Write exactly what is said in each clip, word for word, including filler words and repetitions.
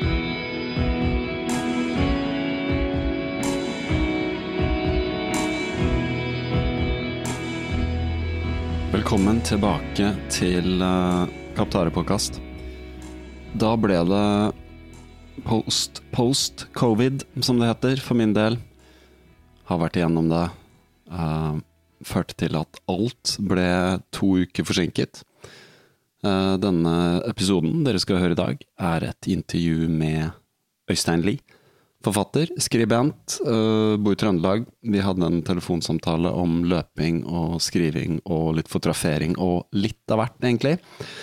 Velkommen tilbake til uh, Kaptare-podcast. Da ble det post, post-covid, som det heter, for min del. Har vært igjennom det. Uh, førte til at alt ble to uker forsinket. Uh, denne episoden dere skal høre i dag er et intervju med Øystein Lie. Forfatter, skribent, uh, bor i Trøndelag. Vi hadde en telefonsamtale om løping og skriving og litt fotografering og litt av hvert, egentlig.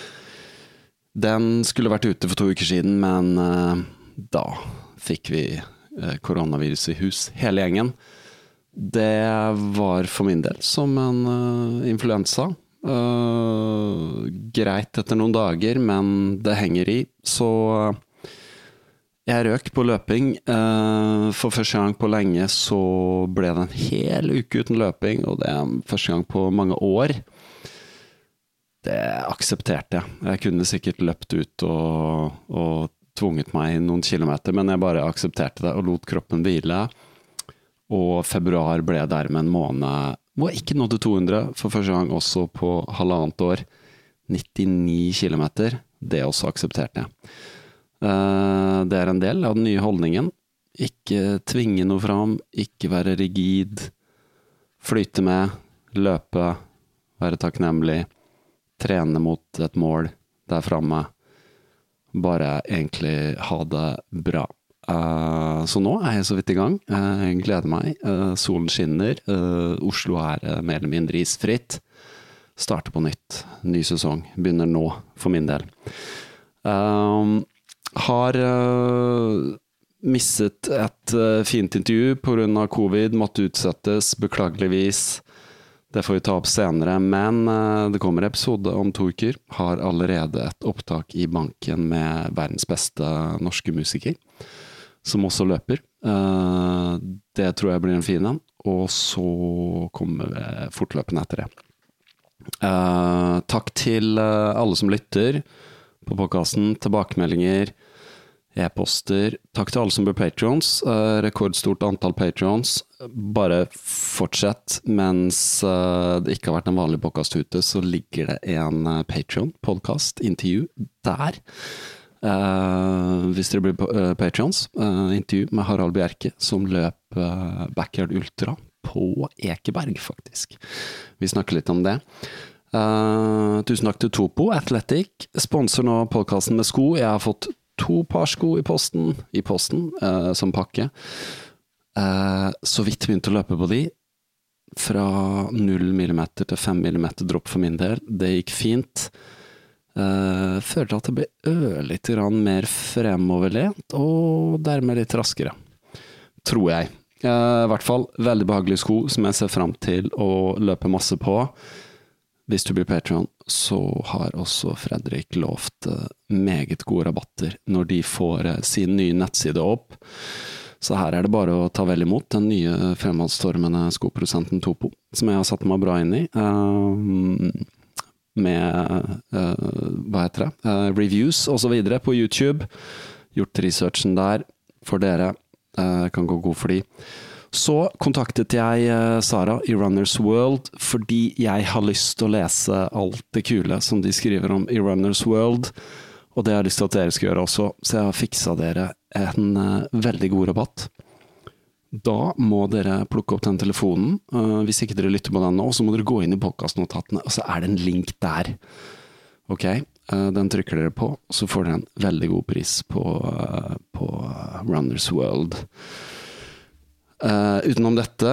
Den skulle vært ute for to uker siden, men uh, da fikk vi uh, koronavirus i hus, hele gjengen. Det var for min del som en uh, influensa. Uh, greit etter noen dager, men det henger i, så... Uh, Jeg røk på løping. For første gang på lenge så ble det en hel uke uten løping, og det er første gang på mange år. Det aksepterte jeg. Jeg kunne sikkert løpt ut og, og tvunget meg noen kilometer, men jeg bare aksepterte det og lot kroppen hvile. Og februar ble dermed en måned hvor jeg ikke nådde to hundre, for første gang også på halvannet år. nittini kilometer, det også aksepterte jeg. Det er en del av den nye holdningen. Ikke tvinge noe fram, ikke være rigid, flyte med, løpe, være takknemlig, trene mot et mål der fremme, bare egentlig ha det bra. Så nå er jeg så vidt i gang. Jeg gleder meg. Solen skinner, Oslo er mer eller mindre isfritt. Starter på nytt, ny sesong, begynner nå for min del. Har uh, misset et uh, fint intervju på grunn av covid, måtte utsettes, beklageligvis. Det får vi ta opp senere, men uh, det kommer episode om to uker. Har allerede et opptak i banken med verdens beste norske musiker, som også løper. Uh, det tror jeg blir en fin en, og så kommer vi fortløpende etter det. Uh, takk til uh, alle som lytter på podcasten, tilbakemeldinger, e-poster. Takk til alle som blir Patreons, uh, rekordstort antall Patreons. Bare fortsett, mens uh, det ikke har vært en vanlig podcast ute, så ligger det en uh, Patreon-podcast, intervju, der. Uh, hvis dere blir uh, Patreons, uh, intervju med Harald Bjerke, som løp uh, Backyard Ultra på Ekeberg, faktisk. Vi snakker litt om det. Uh, tusen takk til Topo Athletic, sponsor nå podcasten med sko. Jeg har fått to par sko i posten, i posten uh, som pakke. Uh, så vidt begynte å løpe på de, fra null millimeter til fem millimeter dropp for min del. Det gikk fint. Uh, følte at det ble ørlitt grann mer fremoverlent, og dermed litt raskere. Tror jeg. Uh, I hvert fall veldig behagelige sko, som jeg ser frem til å løpe masse på. Hvis du blir Patreon, så har også Fredrik lovt meget gode rabatter når de får sin nye nettside opp. Så her er det bare å ta vel imot den nye fremadstormende skoprodusenten Topo, som jeg har satt meg bra inn i. Um, med, uh, hva heter det? Uh, reviews og så videre på YouTube. Gjort researchen der for dere. Uh, kan gå god for de. Så kontaktet jeg Sara i Runners World, fordi jeg har lyst til å lese alt det kule som de skriver om i Runners World, og det har jeg lyst til at dere skal gjøre også, så jeg har fikset dere en uh, veldig god rabatt. Da må dere plukke opp den telefonen, uh, hvis ikke dere lytter på den nå, så må dere gå inn i podcastnotatene, og så er det en link der. Ok, uh, den trykker dere på, så får dere en veldig god pris på, uh, på Runners World. Uh, utenom dette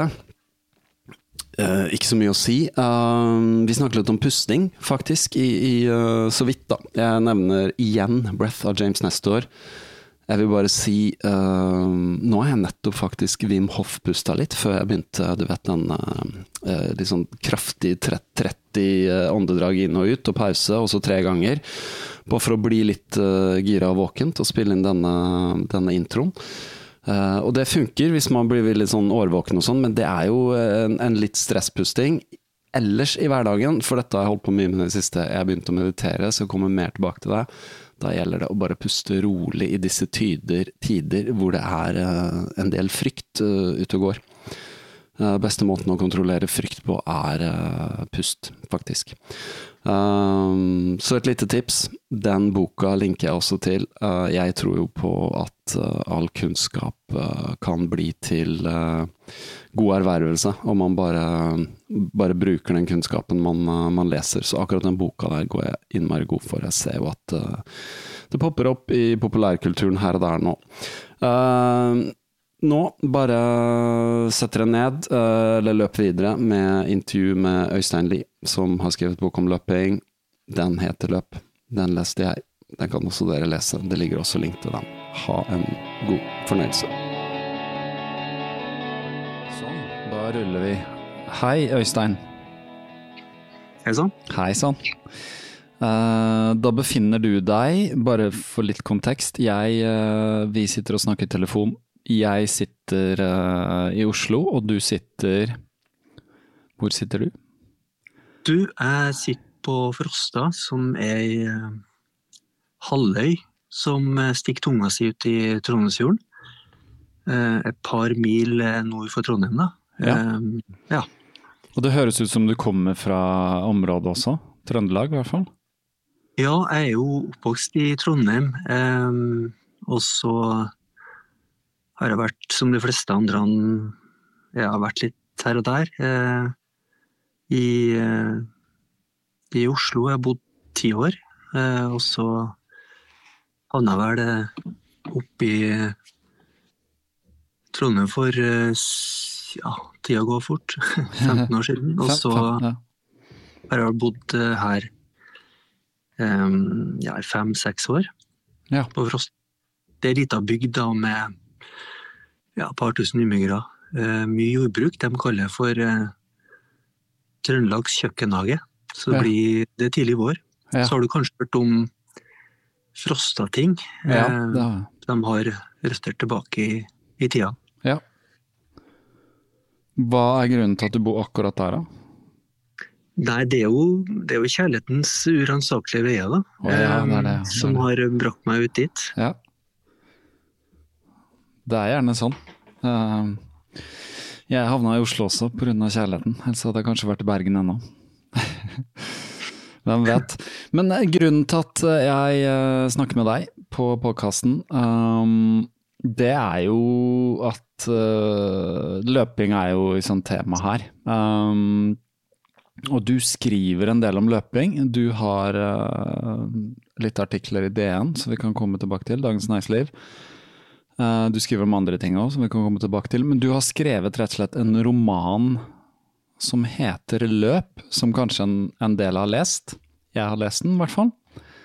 uh, ikke så mye å si. uh, Vi snakker litt om pusting faktisk i, i, uh, så vidt da. Jeg nevner igjen Breath av James Nestor. Jeg vil bare si uh, nå har jeg nettopp faktisk Wim Hof pusta litt før jeg begynte, du vet den uh, litt sånn kraftig tretti åndedrag inn og ut og pause, og så tre ganger bare for å bli litt uh, gira og våken til å spille inn denne, denne introen. Uh, og det funker hvis man blir litt sånn årvåken og sånn, men det er jo en, en litt stresspusting ellers i hverdagen, for dette har jeg holdt på mye med det siste. Jeg har begynt å meditere, så jeg kommer mer tilbake til det. Da gjelder det å bare puste rolig i disse tyder, tider hvor det er uh, en del frykt uh, ute og går. Uh, beste måten å kontrollere frykt på er uh, pust, faktisk. Um, så et lite tips, den boka linker jeg også til. Uh, jeg tror jo på at uh, all kunnskap uh, kan bli til uh, god ervervelse, om man bare, bare bruker den kunnskapen man, uh, man leser. Så akkurat den boka der går jeg innmari god for. Jeg ser jo at uh, det popper opp i populærkulturen her og der nå. Uh, Nå bare setter jeg ned, eller løper videre med intervju med Øystein Lie, som har skrevet bok om løping. Den heter Løp. Den leste jeg. Den kan også dere lese. Det ligger også link til den. Ha en god fornøyelse. Sånn, da ruller vi. Hei, Øystein. Hei sann. Hei sann. Uh, da befinner du deg, bare for litt kontekst, jeg, uh, vi sitter og snakker i telefon. Jeg sitter uh, i Oslo, og du sitter... Hvor sitter du? Du, jeg sitter på Frosta, som er i uh, halvøy, som uh, stikker tunga si ut i Trondheimsfjorden. Uh, et par mil uh, nord for Trondheim, da. Ja. Uh, ja. Og det høres ut som du kommer fra området også, Trøndelag i hvert fall. Ja, jeg er jo oppvokst i Trondheim, um, og så... har jeg vært, som de fleste andre, jeg har vært litt her og der. Eh, i, eh, I Oslo har jeg bodd ti år, eh, og så havnet jeg vel eh, opp i eh, Trondheim for, eh, ja, tida går fort, femten år siden. Og så har jeg bodd eh, her eh, ja, i fem-seks år, ja. På Frost. Det er litt av bygd da med ja, et par tusen innbyggere. Uh, mye jordbruk, de kaller det for uh, Trøndelags kjøkkenhage. Så det ja. blir det tidlig vår. Ja. Så har du kanskje hørt om Frostating. Ja, uh, de har røster tilbake i, i tida. Ja. Hva er grunnen til at du bor akkurat der da? Nei, det er jo, det er jo kjærlighetens uransakelige veier da. Oh, ja, det er det, det er det. Som har brakt meg ut dit. Ja. Det er gjerne sånn. Jeg havnet i Oslo også på grunn av kjærligheten, ellers hadde jeg kanskje vært i Bergen ennå. Hvem vet. Men grunnen til at jeg snakker med deg på podcasten, det er jo at løping er jo i sånn tema her. Og du skriver en del om løping. Du har litt artikler i D N, så vi kan komme tilbake til, Dagens Næringsliv. Uh, du skriver om andre ting også, som vi kan komme tilbake til, men du har skrevet rett og slett en roman som heter Løp, som kanskje en, en del har lest. Jeg har lest den i hvert fall.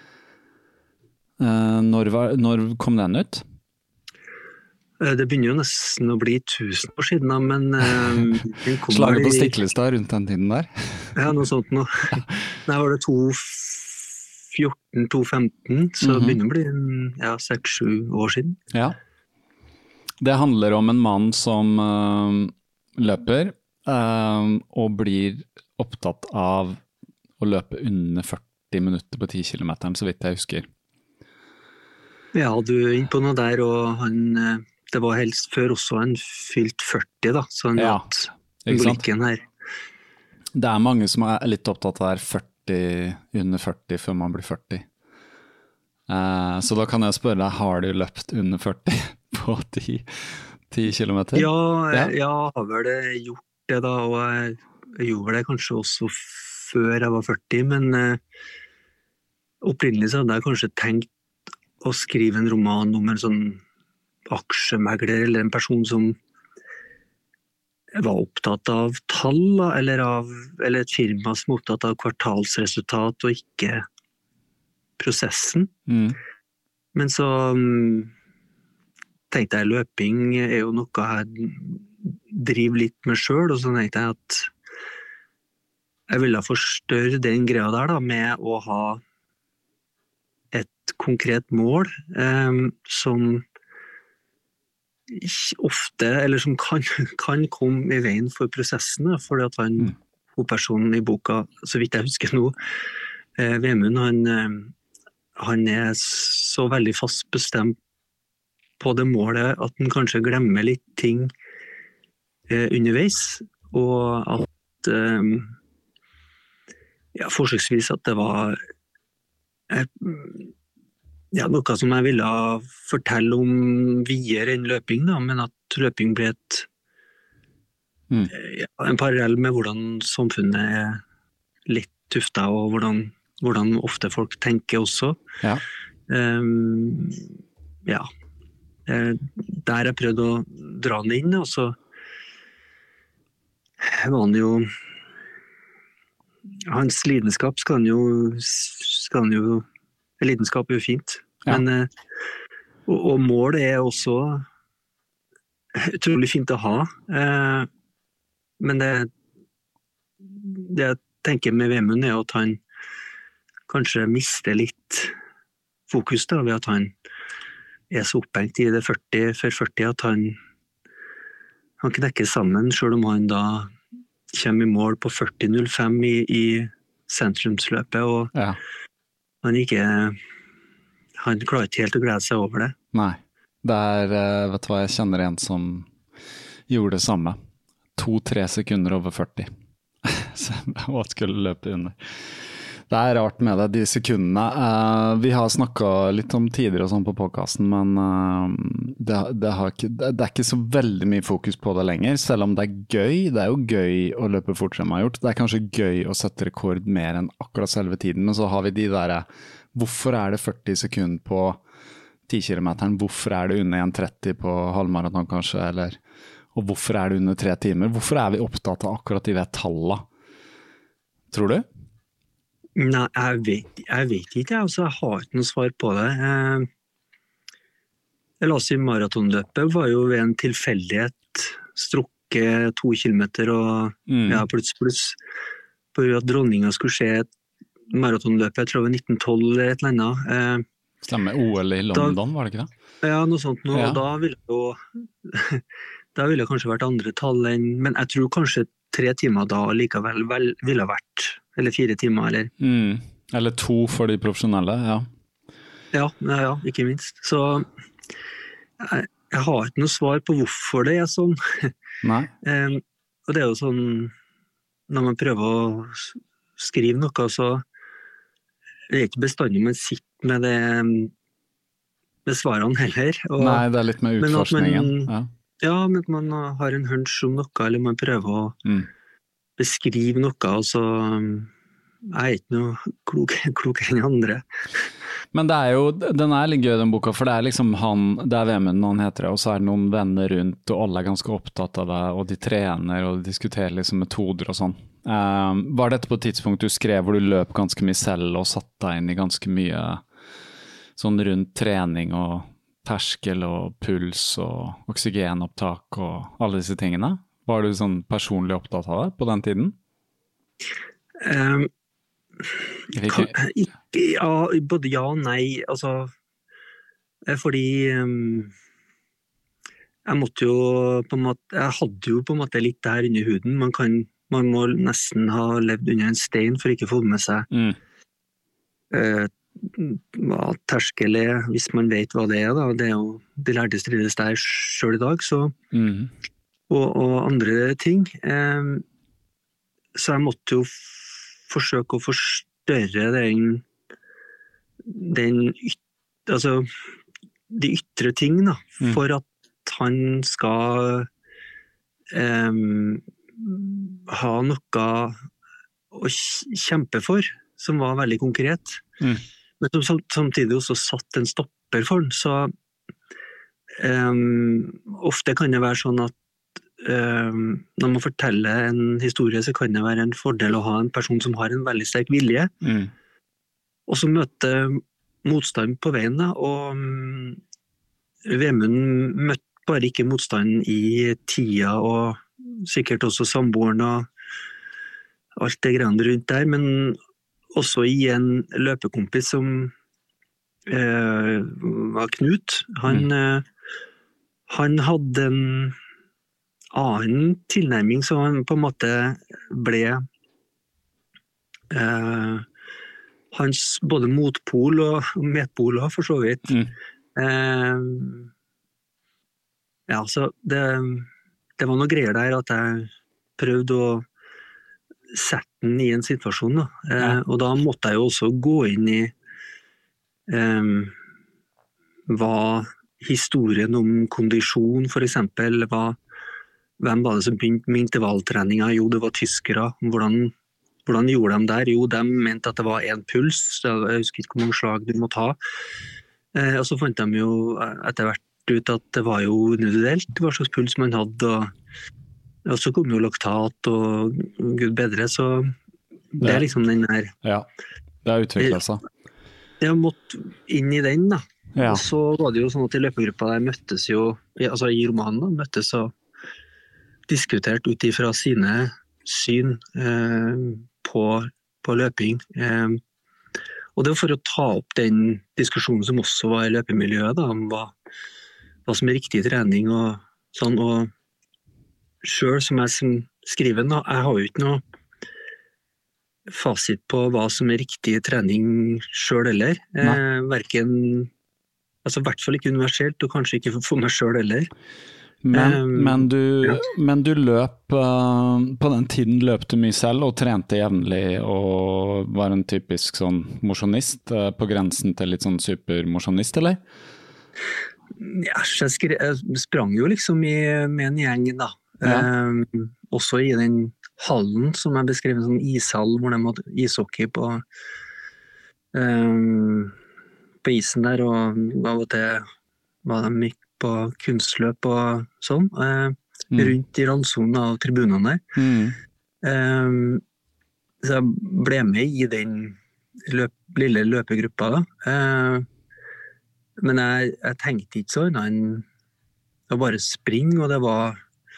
Uh, når, var, når kom den ut? Det begynner jo nesten å bli tusen år siden, men uh, den kom Slaget på i... Stiklestad rundt den tiden der. Ja, noe sånt nå. Der var det to fjorten, to femten, så mm-hmm. det begynner å bli en, ja, seks-sju år siden. Ja. Det handler om en mann som uh, løper uh, og blir opptatt av å løpe under førti minutter på ti kilometer, så vidt jeg husker. Ja, du er inne på noe der, og han, det var helst før også han fylt førti da, så han ja, hatt blikken her. Det er mange som er litt opptatt av det førti, under førti før man blir førti. Uh, så da kan jeg spørre deg, har du løpt under førti? På ti, ti kilometer? Ja, ja, jeg har vel gjort det da, og jeg, jeg gjorde det kanskje også før jeg var førti, men eh, opprinnelig så hadde jeg kanskje tenkt å skrive en roman om en sånn aksjemegler, eller en person som var opptatt av tall, eller, av, eller et firma som var opptatt av kvartalsresultat, og ikke prosessen. Mm. Men så... Um, tenkte jeg løping er jo noe jeg driver litt med selv, og så tenkte jeg at jeg ville forstørre den greia der da, med å ha et konkret mål eh, som ofte, eller som kan, kan komme i veien for prosessen, fordi at han, mm. hovedpersonen i boka, så vidt jeg husker nå, eh, Vemund, han, han er så veldig fast bestemt på det målet at han kanskje glemmer litt ting eh, underveis, og at eh, ja, forsøksvis at det var eh, ja, noe som jeg ville fortelle om videre enn løping, da, men at løping ble et, Mm. ja, en parallell med hvordan samfunnet er litt tufta, og hvordan, hvordan ofte folk tenker også. Ja. Um, ja. Eh, Der jeg prøvde å dra den inn, og så var han jo hans lidenskap skal han jo, skal han jo lidenskap er jo fint, Ja. men eh, og, og mål er også utrolig fint å ha, eh, men det, det jeg tenker med Vemund er at han kanskje mister litt fokus da, ved at han er så opphengt i det førti, før førti at han, han knekker sammen, selv om han da kommer i mål på førti null fem i, i sentrumsløpet, og Ja. han ikke han klarer ikke helt å glede seg over det. Nei. Det er, eh, vet du hva, jeg kjenner en som gjorde det samme. To-tre sekunder over førti. Så hva skulle løpe under. Det er rart med det, de sekundene. Uh, vi har snakket litt om tider og sånn på podcasten, men uh, det, det, har ikke, det, det er ikke så veldig mye fokus på det lenger, selv om det er gøy. Det er jo gøy å løpe fort som jeg har gjort. Det er kanskje gøy å sette rekord mer enn akkurat selve tiden, men så har vi de der, hvorfor er det førti sekunder på ti kilometeren? Hvorfor er det under en tretti på halvmaraton kanskje, eller, og hvorfor er det under tre timer? Hvorfor er vi opptatt av akkurat de ved tallene? Tror du? Nei, jeg vet, jeg vet ikke, altså, jeg har ikke noe svar på det. Jeg la oss i maratonløpet, var jo ved en tilfeldighet strukket to kilometer og mm. ja, pluss pluss, på at dronninga skulle se et maratonløpet, jeg tror det var nitten tolv eller et eller annet. Stemmer, O L i London, da, var det ikke det? Ja, noe sånt nå, ja. Og da ville jo, da ville det kanskje vært andre tall enn, men jeg tror kanskje tre timer da likevel vel, ville vært, eller fire timer, eller... Mm. Eller to for de profesjonelle, ja. Ja, ja, ja, ikke minst. Så jeg, jeg har ikke noe svar på hvorfor det er sånn. Nei. um, og det er jo sånn, når man prøver å skrive noe, så det er ikke bestandig man sitter med det, med svarene heller. Og, Nei, det er litt med utforskningen, ja. Ja, men man har en hunch om noe, eller man prøver å mm. beskrive noe, og så jeg er ikke noe klok, klokere enn andre. Men det er jo, den er litt gøy den boka, for det er liksom han, det er Vemund han heter det, og så er det noen venner rundt, og alle er ganske opptatt av det, og de trener, og de diskuterer liksom metoder og sånn. Um, var dette på et tidspunkt du skrev hvor du løp ganske mye selv, og satt deg inn i ganske mye sånn rundt trening og terskel og puls og oksygenopptak og alle disse tingene? Var du sånn personlig opptatt av det på den tiden? Um, kan, ikke, ja, både ja og nei. Altså, fordi um, jeg måtte jo på en måte, jeg hadde jo på en måte litt der under huden. Man, kan, man må nesten ha levd under en stein for ikke å få med seg mm. uh, hva terskel er, hvis man vet hva det er, da. Det er jo, de lærte strides der selv i dag, så, mm. og, og andre ting. Um, så jeg måtte jo forsøke å forstørre den, den yt, altså, de ytre ting, da, mm. for at han skal um, ha noe å kjempe for, som var veldig konkret. Mm. Men som samtidig også satt en stopper for den, så um, ofte kan det være sånn at um, når man forteller en historie, så kan det være en fordel å ha en person som har en veldig sterk vilje, mm. og som møter motstand på veien, da, og um, Vemund møtte bare ikke motstanden i tida, og sikkert også samboeren og alt det greiene rundt der, men også i en løpekompis som eh, var Knut. Han, mm. eh, han hadde en annen tilnærming, så han på en måte ble eh, hans både motpol og medpol også, for så vidt. Mm. Eh, ja, så det, det var noe greier der at jeg prøvde å sette den i en situasjon, da. Eh, Ja. Og da måtte jeg jo også gå inn i eh, hva historien om kondisjon, for eksempel, hva, hvem var det som begynte med intervalltreninga? Jo, det var tyskere. Hvordan, hvordan gjorde de der? Jo, de mente at det var en puls. Jeg husker ikke hvor mange slag du må ta. Eh, og så fant de jo etter hvert ut at det var jo individuelt hva slags puls man hadde. Og, og så kom jo laktat og gud bedre, så det er liksom den der. Ja, det har utviklet seg. Jeg måtte inn i den, da. Ja. Og så var det jo sånn at i løpegruppa der møttes jo, altså i romanen da, møttes og diskutert ut ifra sine syn eh, på, på løping. Eh, og det var for å ta opp den diskusjonen som også var i løpemiljøet, da, om hva, hva som er riktig trening og sånn. Og selv som jeg som skriver, da, jeg har jo ikke noe fasit på hva som er riktig trening selv heller. Eh, hverken Altså i hvert fall ikke universelt, og kanskje ikke for meg selv heller. Men, Um, men, du, ja. men du løp, uh, på den tiden løp du mye selv og trente jevnlig og var en typisk sånn mosjonist, uh, på grensen til litt sånn supermosjonist, eller? Ja, jeg, skre, jeg sprang jo liksom i, med en gjeng da. Ja. Um, også i den hallen som jeg beskrev, en sånn ishall hvor de hadde ishockey på um, på isen der, og av og til var de gikk på kunstløp og sånn, eh, Mm. rundt i randsonen av tribunene der. Mm. Eh, så jeg ble med i den løp, lille løpegruppa da. Eh, men jeg, jeg tenkte ikke så annet enn å bare springe, og det var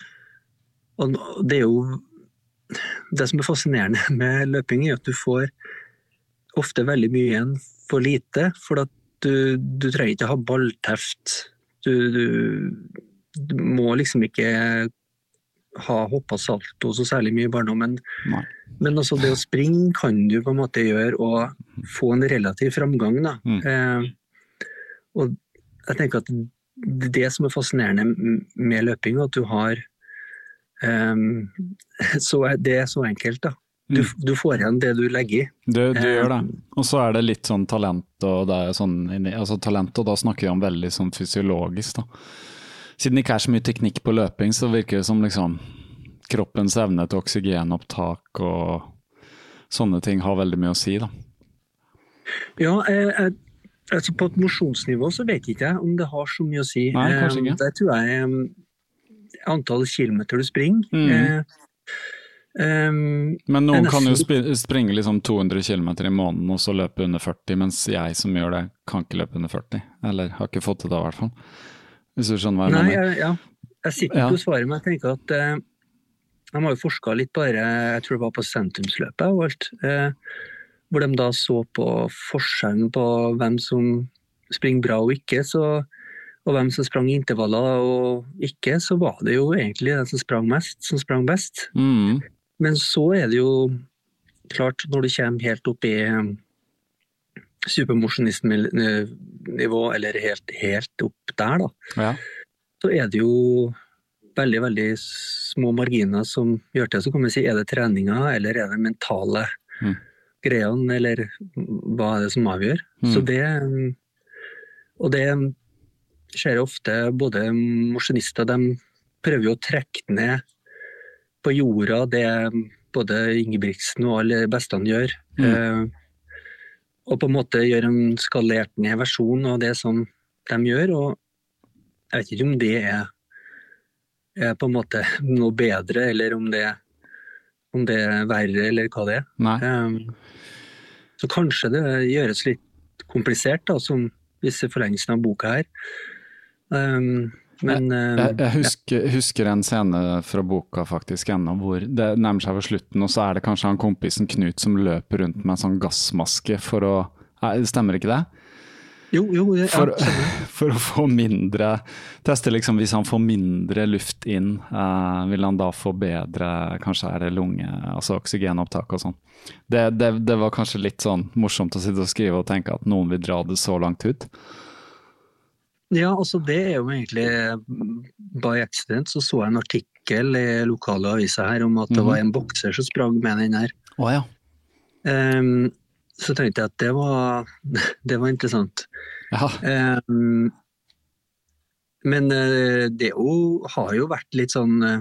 og det er jo det som er fascinerende med løping er at du får ofte veldig mye igjen for lite, for at du, du trenger ikke ha ballteft. Du, du, du må liksom ikke ha hoppet salto så særlig mye i barndommen. Nei. Men altså det å springe kan du på en måte gjøre og få en relativ framgang. Da. Mm. Eh, og jeg tenker at det er det som er fascinerende med løping, at du har eh, så er det så enkelt da. Du, du får igjen det du legger i. Du, du gjør det. Og så er det litt sånn talent, og det er sånn, altså talent, og da snakker vi om veldig sånn fysiologisk da. Siden det ikke er så mye teknikk på løping, så virker det som liksom kroppens evne til oksygenopptak og sånne ting har veldig mye å si da. Ja, jeg, jeg, altså på et mosjonsnivå så vet ikke jeg om det har så mye å si. Nei, kanskje ikke. Det tror jeg um, antall kilometer du springer. Mm. Eh, Um, Men noen nesten... kan jo sp- springe liksom to hundre kilometer i måneden og så løpe under førti, mens jeg som gjør det kan ikke løpe under førti, eller har ikke fått det da i hvert fall. Hvis du skjønner hva jeg Nei, mener. jeg, ja. jeg sitter Ja. på svaret, men jeg tenker at uh, de har jo forsket litt bare, jeg tror det var på sentrumsløpet og alt, uh, hvor de da så på forskjellen på hvem som springer bra og ikke, så, og hvem som sprang intervaller og ikke, så var det jo egentlig den som sprang mest, som sprang best. Mm. Men så er det jo klart, når du kommer helt opp i supermosjonistnivå, eller helt, helt opp der da, Ja. så er det jo veldig, veldig små marginer som gjør til. Så kan vi si, er det treninga, eller er det mentale Mm. greiene, eller hva er det som avgjør? Mm. Så det, og det skjer ofte, både mosjonister, de prøver jo å trekke ned på jorda det både Ingebrigtsen og alle bestene gjør. Mm. Eh, og på en måte gjøre en skalert ned versjon av det som de gjør, og jeg vet ikke om det er, er på en måte noe bedre, eller om det, om det er verre, eller hva det er. Nei. Eh, så kanskje det gjøres litt komplisert, da, som disse forlengelsen av boka her. Um, men, um, Jeg, jeg husker, husker en scene fra boka faktisk ennå, hvor det nærmer seg ved slutten, og så er det kanskje han kompisen Knut som løper rundt med en sånn gassmaske for å... Nei, stemmer ikke det? Jo, jo, ja, for, skjønner. for å få mindre, teste liksom hvis han får mindre luft inn, uh, vil han da få bedre, kanskje er det lunge, altså oksygenopptak og sånn. Det, det, det var kanskje litt sånn morsomt å sitte og skrive og tenke at noen vil dra det så langt ut. Ja, altså det er jo egentlig, by accident så så jeg en artikkel i lokale aviser her om at det var en bokser som sprang med den her. Å ja. Um, så tenkte jeg at det var, det var interessant. Ja. Um, men uh, det jo, har jo vært litt sånn, uh,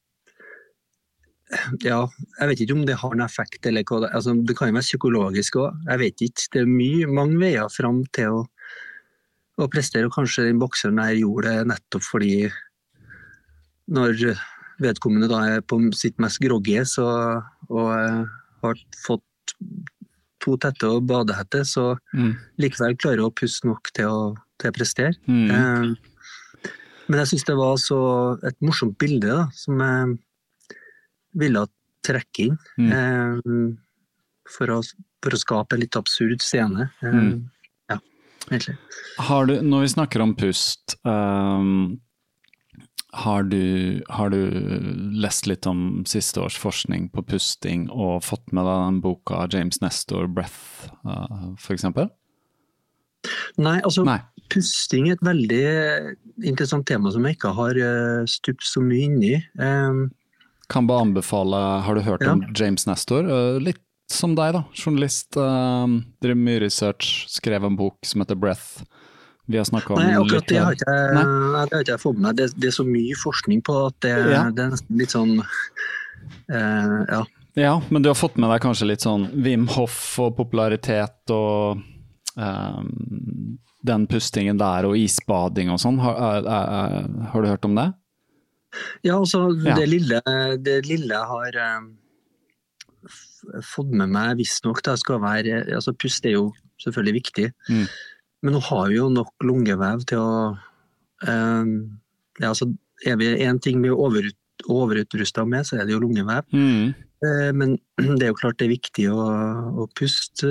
ja, jeg vet ikke om det har en effekt, eller hva det, altså, det kan jo være psykologisk også. Jeg vet ikke, det er mye, mange veier frem til å, å prestere, og kanskje den bokseren der gjorde det nettopp fordi når vedkommende da er på sitt mest groggy, så, og uh, har fått to tette og badehette, så mm. likevel klarer å puste nok til å, til å prestere. Mm. Eh, men jeg synes det var så et morsomt bilde da, som jeg ville trekke inn mm. eh, for, å, for å skape en litt absurd scene. Eh, mm. Ja, egentlig. Har du, når vi snakker om pust, um Har du, har du lest litt om siste års forskning på pusting og fått med deg den boka James Nestor, Breath, uh, for eksempel? Nei, altså Nei. Pusting er et veldig interessant tema som jeg ikke har uh, stupt så mye inn i. Um, kan bare anbefale, har du hørt ja. om James Nestor? Uh, litt som deg da, journalist, uh, drev mye research, skrev en bok som heter Breath. Vi har snakket om Nei, akkurat litt, det har ikke jeg, det har ikke jeg fått med meg. Det, det er så mye forskning på at det, ja. det er nesten litt sånn, eh, ja. Ja, men du har fått med deg kanskje litt sånn Wim Hof og popularitet og um, den pustingen der og isbading og sånn. Har, er, er, har du hørt om det? Ja, altså ja. Det, lille, det lille jeg har um, fått med meg visst nok, det skal være, altså pust er jo selvfølgelig viktig. Mm. Men nå har vi jo nok lungevev til å, um, ja, altså er vi en ting vi er overut, overutrustet med, så er det jo lungevev. Mm. Uh, men det er jo klart det er viktig å, å puste.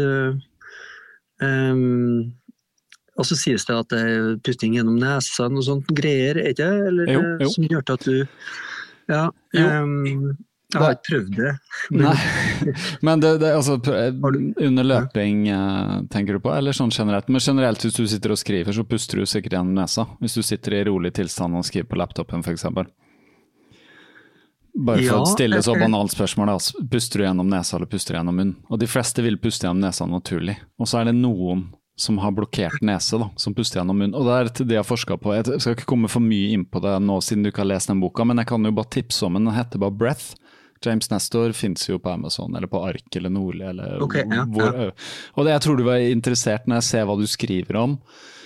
Um, og så sies det at det er pusting gjennom nesen og sånt greier, er det? Eller, jo, jo. Som gjør at du, ja, um, jeg har ikke prøvd det. Nei, men det, det altså, under løping tenker du på, eller sånn generelt? Men generelt hvis du sitter og skriver, så puster du sikkert gjennom nesa. Hvis du sitter i rolig tilstand og skriver på laptopen for eksempel. Bare for ja, å stille så banalt spørsmål, da, puster du gjennom nesa eller puster du gjennom munn? Og de fleste vil puste gjennom nesa naturlig. Og så er det noen som har blokkert nese, da, som puster gjennom munn. Og det er det jeg har forsket på. Jeg skal ikke komme for mye inn på det nå, siden du ikke har lest den boka, men jeg kan jo bare tipse om den. Den heter bare Breath. James Nestor finnes jo på Amazon, eller på Ark, eller Nordli, eller okay, ja, hvor. Ja. Og det, jeg tror du var interessert når jeg ser hva du skriver om.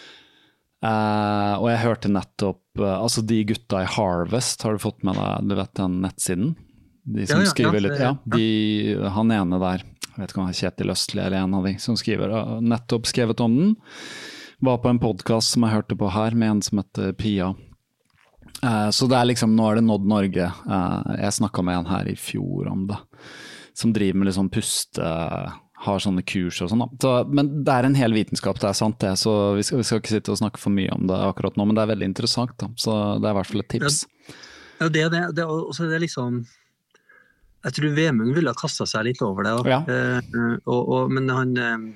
Uh, og jeg hørte nettopp, uh, altså de gutta i Harvest, har du fått med deg, du vet den nettsiden? De som ja, ja, skriver litt, ja, de, han ene der, jeg vet ikke om det er Kjetil Østli eller en av de, som skriver, uh, nettopp skrevet om den. Var på en podcast som jeg hørte på her, med en som heter Pia. Uh, så det er liksom, nå er det nådd Norge. Uh, jeg snakket med en her i fjor om det, som driver med liksom puste, uh, har sånne kurs og sånn. Så, men det er en hel vitenskap, det er sant det, så vi skal, vi skal ikke sitte og snakke for mye om det akkurat nå, men det er veldig interessant da, så det er i hvert fall et tips. Ja, det er det, det, også det er liksom, jeg tror Vemund ville ha kastet seg litt over det, og, ja. uh, og, og, men han,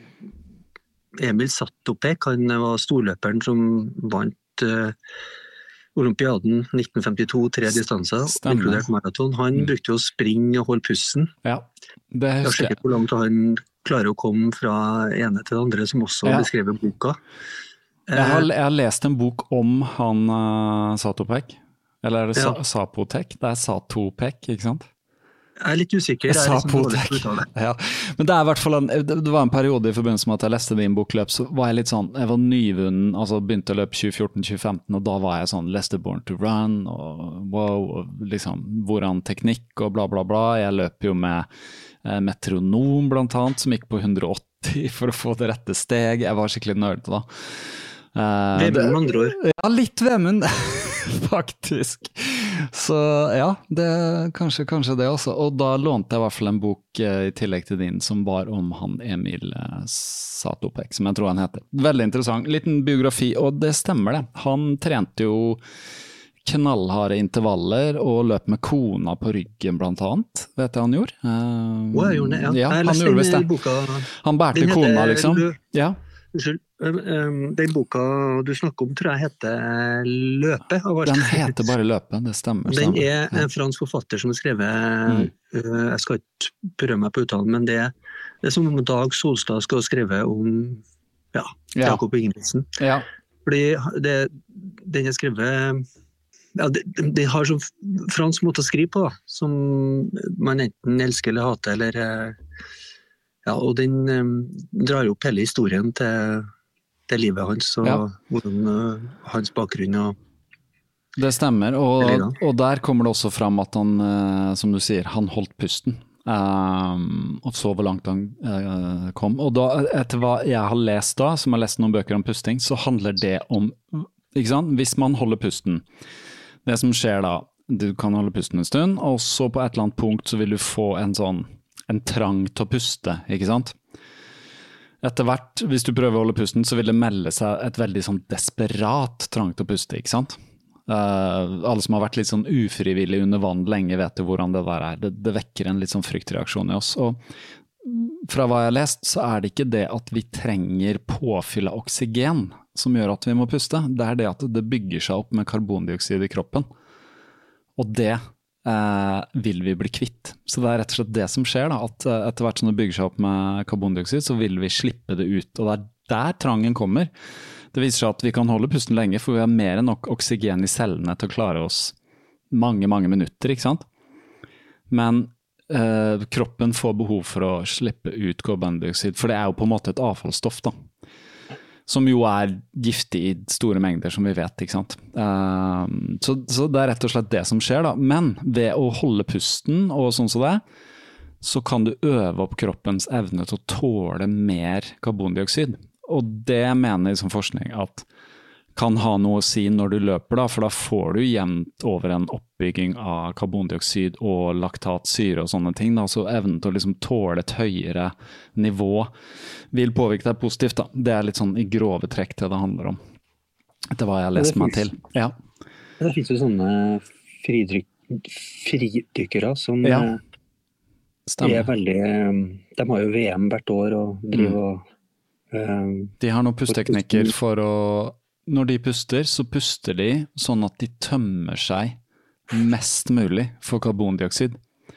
Emil Satopek, han var storløperen som vant uh, Olympiaden nitten femtito, tre distanser, inkludert maraton. Han mm. brukte jo å springe og holde pussen. Ja, det husker jeg. Jeg ser ikke hvor langt han klarer å komme fra ene til det andre, som også ja. beskrevet boka. Jeg har, jeg har lest en bok om han uh, Satopek, eller er det ja. Sapotec? Det er Satopek, ikke sant? Jeg er litt usikker. Jeg er Sapotec. Ja. Men det er i hvert fall en, det var en periode i forbindelse med at jeg leste din bokløp, så var jeg litt sånn, jeg var nyvunnen, altså begynte å løpe tjue fjorten til tjue femten, og da var jeg sånn, leste Born to Run, og wow, og liksom, hvordan teknikk og bla bla bla. Jeg løper jo med eh, metronom blant annet, som gikk på hundre åtti for å få det rette steg. Jeg var skikkelig nørd da. Uh, Vemund, med andre ord. Ja, litt Vemund, faktisk. Så ja, det, kanskje, kanskje det også. Og da lånte jeg i hvert fall en bok eh, i tillegg til din som var om han Emil eh, Satopek, som jeg tror han heter. Veldig interessant. Liten biografi, og det stemmer det. Han trente jo knallharde intervaller og løp med kona på ryggen blant annet, vet jeg han gjorde. Uh, oh, jeg gjorde det, ja. ja jeg han gjorde visst det. Boka, han bærte kona, liksom. Ja. Unnskyld, um, den boka du snakker om tror jeg heter Løpe. Den heter bare Løpe, det stemmer. Den er en ja. fransk forfatter som har skrevet, mm. uh, jeg skal ikke prøve meg på uttalen, men det, det er som om Dag Solstad skal skrive om ja, Jakob ja. Ingebrigtsen. Ja. Fordi det, den er skrevet ja, det, det har sånn fransk måte å skrive på, da, som man enten elsker eller hater, eller ja, og den um, drar opp hele historien til, til livet hans, og ja. hvordan uh, hans bakgrunn og det stemmer, og, og der kommer det også fram at han, uh, som du sier, han holdt pusten. Um, og så hvor langt han uh, kom. Og da, etter hva jeg har lest da, som har lest noen bøker om pusting, så handler det om, ikke sant, hvis man holder pusten. Det som skjer da, du kan holde pusten en stund, og så på et eller annet punkt så vil du få en sånn, en trang til å puste, ikke sant? Etter hvert, hvis du prøver å holde pusten, så vil det melde seg et veldig sånn desperat trang til å puste, ikke sant? Uh, alle som har vært litt sånn ufrivillig under vann lenge vet jo hvordan det der er. Det, det vekker en litt sånn fryktreaksjon i oss, og fra hva jeg har lest, så er det ikke det at vi trenger påfyll av oksygen som gjør at vi må puste. Det er det at det bygger seg opp med karbondioksid i kroppen. Og det eh, vil vi bli kvitt. Så det er rett og slett det som skjer da, at etter hvert som det bygger seg opp med karbondioksid, så vil vi slippe det ut. Og det er der trangen kommer. Det viser seg at vi kan holde pusten lenge, for vi har mer enn nok oksygen i cellene til å klare oss mange, mange minutter, ikke sant? Men eh, kroppen får behov for å slippe ut karbondioksid, for det er jo på en måte et avfallsstoff da. Som jo er giftig i store mengder, som vi vet, ikke sant? Uh, så, så det er rett og slett det som skjer da. Men ved å holde pusten og sånn som det, så kan du øve opp kroppens evne til å tåle mer karbondioksid. Og det mener liksom forskning at kan ha noe å si når du løper da, for da får du jevnt over en oppbygging av karbondioksid og laktatsyre og sånne ting da, så evnen til å liksom tåle et høyere nivå vil påvirke deg positivt da. Det er litt sånn i grove trekk det det handler om. Det var jeg lest meg til. Ja. Det finnes jo sånne fridryk, fridykkere som ja. er veldig, de har jo V M hvert år og driver og um, de har noen pusteteknikker for å når de puster, så puster de sånn at de tømmer seg mest mulig for karbondioksid.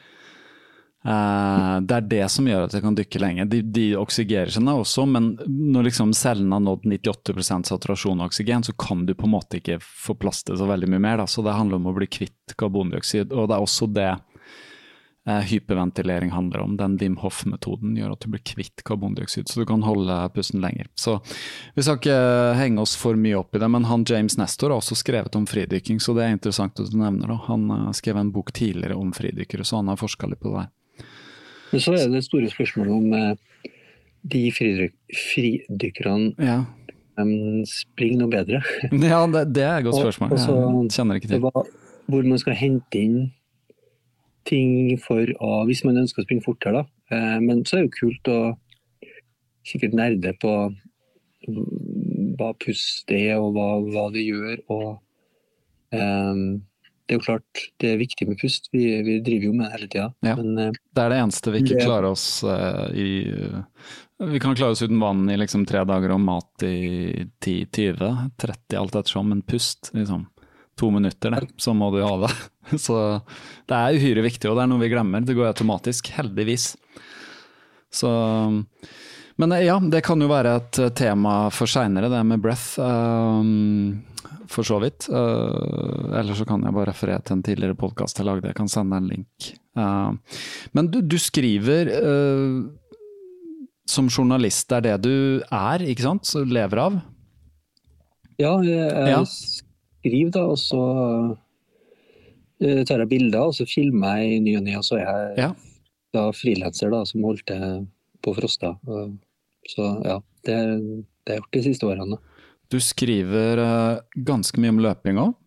Uh, det er det som gjør at de kan dykke lenge. De, de oksygerer seg også, men når liksom cellen har nådd nittiåtte prosent saturasjon av oksygen, så kan du på en måte ikke få plass til så veldig mye mer. Da. Så det handler om å bli kvitt karbondioksid, og det er også det uh, hyperventilering handler om. Den Wim Hof-metoden gjør at du blir kvitt karbondioksid, så du kan holde pusten lenger. Så vi skal ikke henge oss for mye opp i det, men han James Nestor har også skrevet om fridykking, så det er interessant at du nevner det. Han uh, skrev en bok tidligere om fridykkere, så han har forsket litt på det der. Men så er det store spørsmålet om uh, de fridyk fridykkerne ja. um, springer noe bedre. Ja, det, det er et godt spørsmål. Og, og så, jeg kjenner ikke til. Hva, hvor man skal hente inn ting for å, hvis man ønsker å springe fortere da. Uh, men så er det jo kult å sikkert nerde på hva pust er og hva, hva det gjør, og um, det er jo klart, det er viktig med pust, vi, vi driver jo med det hele tiden. Ja, men, uh, det er det eneste vi ikke det, klarer oss uh, i, uh, vi kan klare oss uten vann i liksom tre dager og mat i ti, tyve, tretti, alt ettersom, men pust, liksom, to minutter det, så må du ha det. Så det er uhyre viktig, og det er noe vi glemmer, det går automatisk, heldigvis. Så, men ja, det kan jo være et tema for senere, det med breath, um, for så vidt. Uh, eller så kan jeg bare referere til en tidligere podcast jeg lagde, jeg kan sende en link. Uh, men du, du skriver uh, som journalist, er det du er, ikke sant? Så lever av? Ja, jeg, jeg ja. skriver da, og så uh, tar jeg bilder, og så filmer jeg i ny og ny, og så er jeg ja. da freelancer da, som holdt det på Frosta. Uh, så ja, det, det har jeg gjort de siste årene. Du skriver uh, ganske mye om løping også,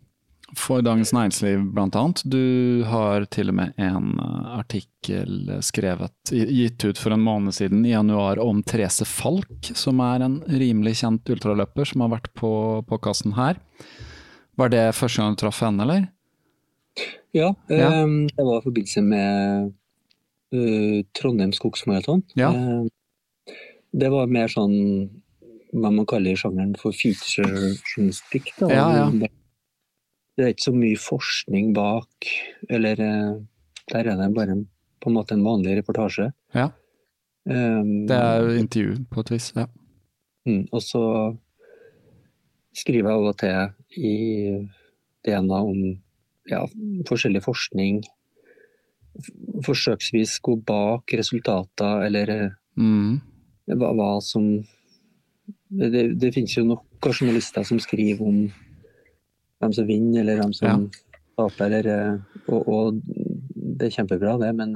For Dagens Næringsliv blant annet. Du har til og med en artikkel skrevet, gitt ut for en måned siden i januar om Therese Falk, som er en rimelig kjent ultraløper som har vært på podcasten her. Var det første gang du traff henne, eller? Ja, Ja. Um, det var i forbindelse med uh, Trondheim skogsmaraton. Ja. Um, det var mer sånn, hva man kaller i sjangeren for future-journalistikk. da. Ja, ja. Det, det er ikke så mye forskning bak, eller uh, der er det bare på en måte en vanlig reportasje. Ja, Um, det er jo intervju på et vis, ja. mm, og så skriver jeg av og til i D N A om ja, forskjellig forskning, f- forsøksvis gå bak resultater, eller eh, Mm. hva, hva som det, det finnes jo nok journalister som skriver om hvem som vinner, eller hvem som taper, eller, eh, og, og det er kjempebra det, men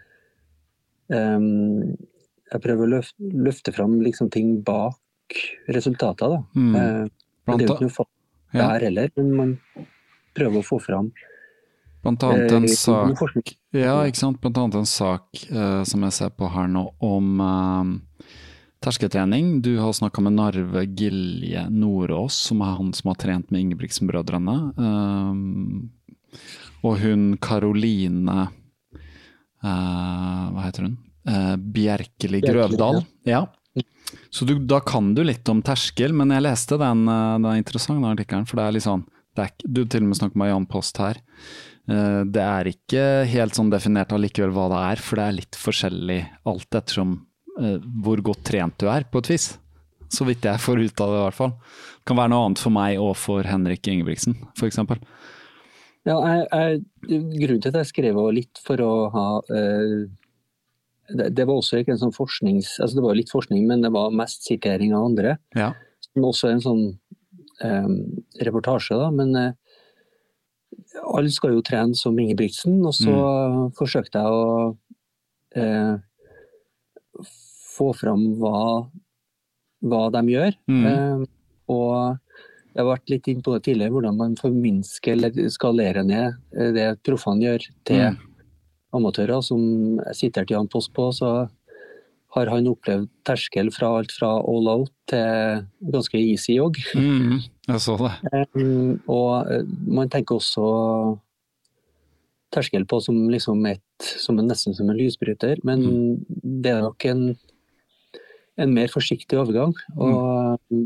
um, jeg prøver å løfte, løfte fram liksom ting bak resultater da. Mm. Eh, men det er jo ikke noe fatt Ja. der heller, men man prøver å få fram Blant annet en eh, sak, noe forskning. ja, ikke sant? Blant annet en sak eh, som jeg ser på her nå om eh, terskeltrening. Du har snakket med Narve Gilje Nordås, som er han som har trent med Ingebrigtsen-brødrene. Eh, og hun Karoline, eh, hva heter hun? Eh, Bjerkeli Bjerkeli, Grøvdal. Ja. Så du, da kan du litt om terskel, men jeg leste den, eh, den interessante artikkelen, for det er litt sånn, det er, ikke- du til og med snakker med Jan Post her. Eh, Det er ikke helt sånn definert allikevel hva det er, for det er litt forskjellig alt ettersom eh, hvor godt trent du er, på et vis. Så vidt jeg får ut av det i hvert fall. Det kan være noe annet for meg og for Henrik Ingebrigtsen, for eksempel. Ja, jeg, jeg, grunnen til at jeg skrev også litt for å ha eh, det, det var også ikke en sånn forsknings, altså det var litt forskning, men det var mest sitering av andre. Ja. Men også en sånn eh, reportasje da, men eh, alle skal jo trene som Ingebrigtsen, og så forsøkte jeg å eh, få fram hva, hva de gjør. Mm. Eh, og jeg har vært litt inn på det tidligere, hvordan man forminsker eller skalerer ned eh, det proffene gjør til Mm. amatører. Som jeg siterte Jan Post på, så har han opplevd terskel fra alt fra all out til ganske easy jogg. Mm. Jeg så det. Um, og eh, man tenker også terskel på som liksom et, som en, nesten som en lysbryter, men det er nok en, en mer forsiktig overgang, og,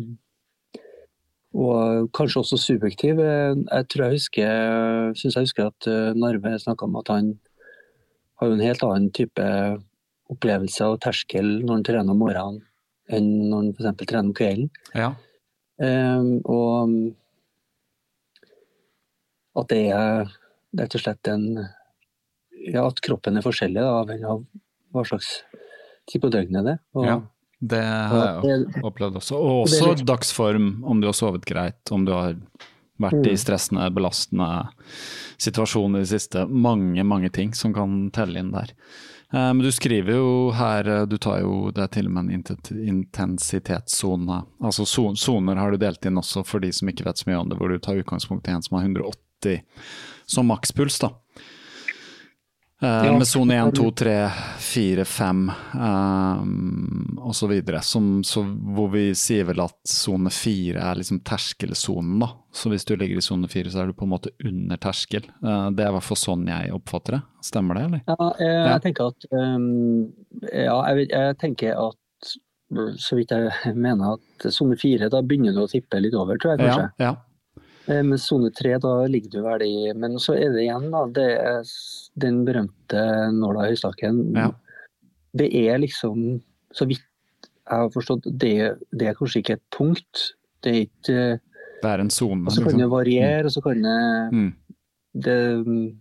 og kanskje også subjektiv. Jeg tror jeg husker, synes jeg husker at eh, Narve snakket om at han har jo en helt annen type opplevelse av terskel når han trener om morgenen enn når han for eksempel trener om kvelden. Ja. Um, og at det er rett og slett en ja, at kroppen er forskjellig da, avhengig av hva slags tid på døgnet det er. Og, Ja. Det har jeg jo opplevd også. Og det er også litt- dagsform, om du har sovet greit, om du har vært i stressende, belastende situasjoner i det siste. Mange, mange ting som kan telle inn der. Eh, Men du skriver jo her, eh, du tar jo, det er til og med en inten- intensitetszone. Altså so- soner har du delt inn også for de som ikke vet så mye om det, hvor du tar utgangspunkt i en som har hundre og åtti som makspuls da. Eh, Ja. Med zone en, to, tre, fire, fem um, og så videre, som, så, hvor vi sier vel at zone fire er liksom terskelzonen da. Så hvis du ligger i zone fire, så er du på en måte under terskel. Eh, det er i hvert fall sånn jeg oppfatter det. Stemmer det, eller? Ja, jeg, Ja. jeg tenker at um, ja, jeg, vet- jeg tenker at så vidt jeg mener at zone fire, da begynner du å tippe litt over, tror jeg kanskje. Ja, ja. Eh, Men zone tre, da ligger du vel i, men så er det igjen da, det er s- den berømte nåla i høystakken. Ja. Det er liksom, så vidt jeg har forstått, det, det er kanskje ikke et punkt. Det er ikke, Det er en zone. og så kan det variere, og så kan det, Mm. det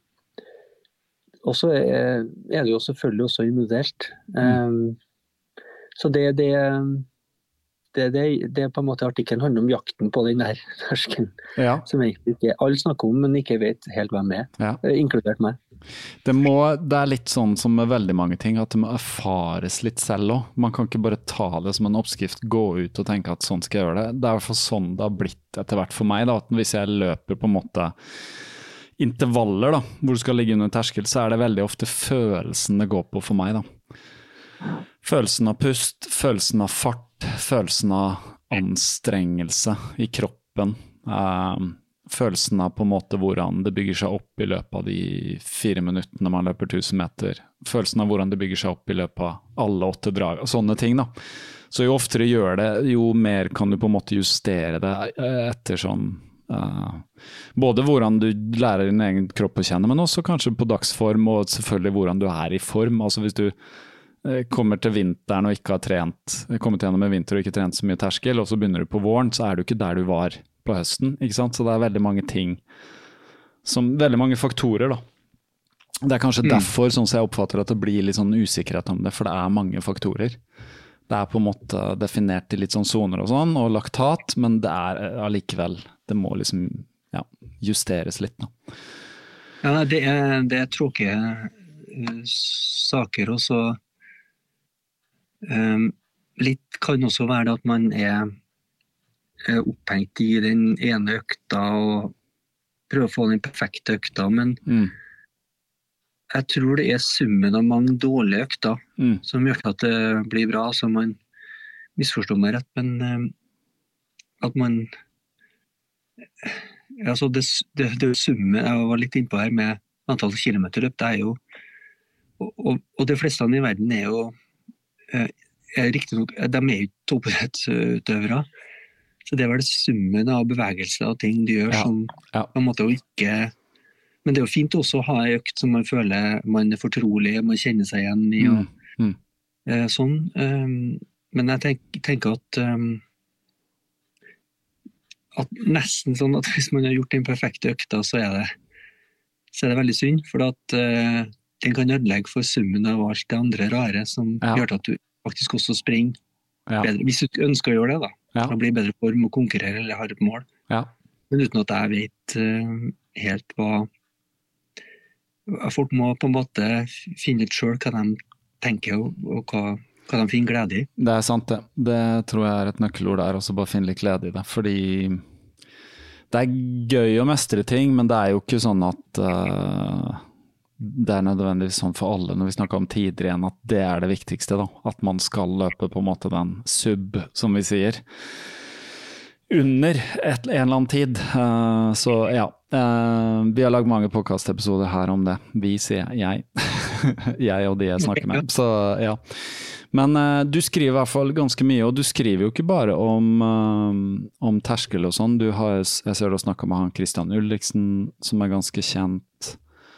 og så er, er det jo selvfølgelig også individuelt. Um, så det, det, det, det, det er på en måte artikkelen handler om jakten på den der terskelen, Ja, som egentlig ikke alle snakker om, men ikke vet helt hvem er, ja. eh, inkludert meg. Det, må, det er litt sånn som med veldig mange ting, at det må erfares litt selv også. Man kan ikke bare ta det som en oppskrift, gå ut og tenke at sånn skal jeg gjøre det. Det er i hvert fall sånn det har blitt etter hvert for meg, da, at hvis jeg løper på en måte intervaller, da, hvor du skal ligge under terskel, så er det veldig ofte følelsen det går på for meg. Da. Følelsen av pust, følelsen av fart, følelsen av anstrengelse i kroppen. Uh, følelsen av på en måte hvordan det bygger seg opp i løpet av de fire minuttene man løper tusen meter. Følelsen av hvordan det bygger seg opp i løpet av alle åtte drag, og sånne ting da. Så jo oftere du gjør det, jo mer kan du på en måte justere det etter sånn, uh, både hvordan du lærer din egen kropp å kjenne, men også kanskje på dagsform, og selvfølgelig hvordan du er i form. Altså hvis du uh, kommer til vinteren og ikke har trent, kommet gjennom en vinter og ikke trent så mye terskel, og så begynner du på våren, så er du ikke der du var på høsten, ikke sant? Så det er veldig mange ting, som, veldig mange faktorer da. Det er kanskje mm. derfor, sånn som jeg oppfatter at det blir litt sånn usikkerhet om det, for det er mange faktorer. Det er på en måte definert i litt sånn zoner og sånn, og laktat, men det er allikevel, det må liksom ja, justeres litt da. Ja, det er, det er tråkige uh, saker, og så um, litt kan også være det at man er opphengt i den ene økta og prøve å få den perfekte økta, men mm. jeg tror det er summen av mange dårlige økter mm. som gjør at det blir bra, så man misforstår meg rett, men um, at man altså det, det, det summen jeg var litt innpå her med antall kilometerløp, det er jo og, og, og de fleste i verden er jo er riktig nok, de er jo toppidrettsutøvere. Så det er vel summen av bevegelser og ting du gjør ja, som ja. På en måte ikke... Men det er jo fint også å ha en økt som man føler man er fortrolig, man kjenner seg igjen i og mm, mm. Eh, sånn. Um, men jeg tenk, tenker at um, at nesten sånn at hvis man har gjort den perfekte økta, så er det så er det veldig synd, for at uh, den kan ødelegge for summen av alt det andre rare som ja. Gjør at du faktisk også springer ja. Bedre. Hvis du ønsker å gjøre det da, ja. Da blir bedre form å konkurrere eller har et mål. Ja. Men uten at jeg vet uh, helt hva folk må på en måte finne ut selv hva de tenker og, og hva, hva de finner glede i. Det er sant det. Det tror jeg er et nøkkelord der, også bare finne litt glede i det. Fordi det er gøy å mestre ting, men det er jo ikke sånn at uh, det er nødvendigvis sånn for alle når vi snakker om tider igjen, at det er det viktigste da. At man skal løpe på en måte den sub, som vi sier, under et, en eller annen tid. Uh, så ja, uh, vi har lagd mange podcast-episoder her om det. Vi sier jeg. jeg og de jeg snakker med. Så ja. Men uh, du skriver i hvert fall ganske mye, og du skriver jo ikke bare om, uh, om terskel og sånn. Du har, jeg ser du snakker med han Christian Ulriksen, som er ganske kjent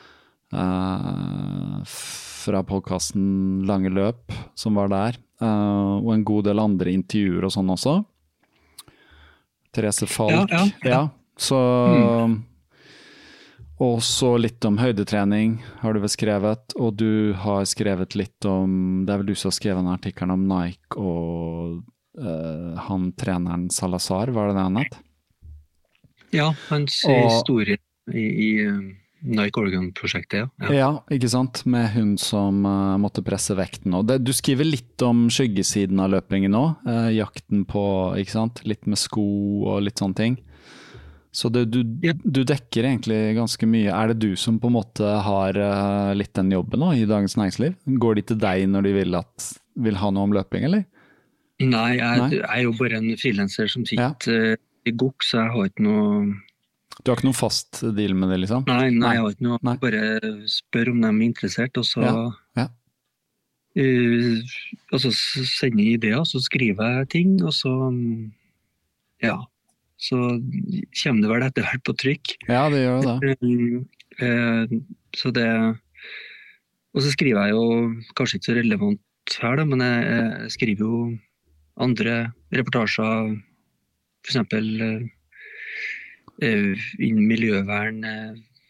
uh, fra podcasten Lange Løp, som var der. Uh, og en god del andre intervjuer og sånn også. Therese Falk. Ja, ja. ja så mm. Og så litt om høydetrening har du vel skrevet, og du har skrevet litt om, det er vel du som har skrevet en artikkel om Nike og uh, han treneren Salazar, var det det han het? Ja, hans og, historie i, i Nike Oregon-prosjektet, ja. ja. Ja, ikke sant? Med hun som uh, måtte presse vekten. Og det, du skriver litt om skyggesiden av løpingen nå, uh, jakten på, ikke sant? Litt med sko og litt sånne ting. Så det, du, ja. du dekker egentlig ganske mye. Er det du som på en måte har uh, litt den jobben nå i Dagens Næringsliv? Går de til deg når de vil, at, vil ha noe om løping, eller? Nei, jeg, Nei? jeg er jo bare en freelancer som sitter ja. uh, i Gok, så jeg har ikke noe... Du har ikke noen fast deal med det, liksom? Nei, nei, nei. Jeg har ikke noe. Nei. Bare spør om de er interessert, og så... Ja. Ja. Uh, og så sender jeg ideer, så skriver jeg ting, og så... Ja... så kommer det vel etter hvert på trykk. Ja, det gjør det. Eh, så det... Og så skriver jeg jo, kanskje ikke så relevant her da, men jeg, jeg skriver jo andre reportasjer, for eksempel eh, innen miljøvern,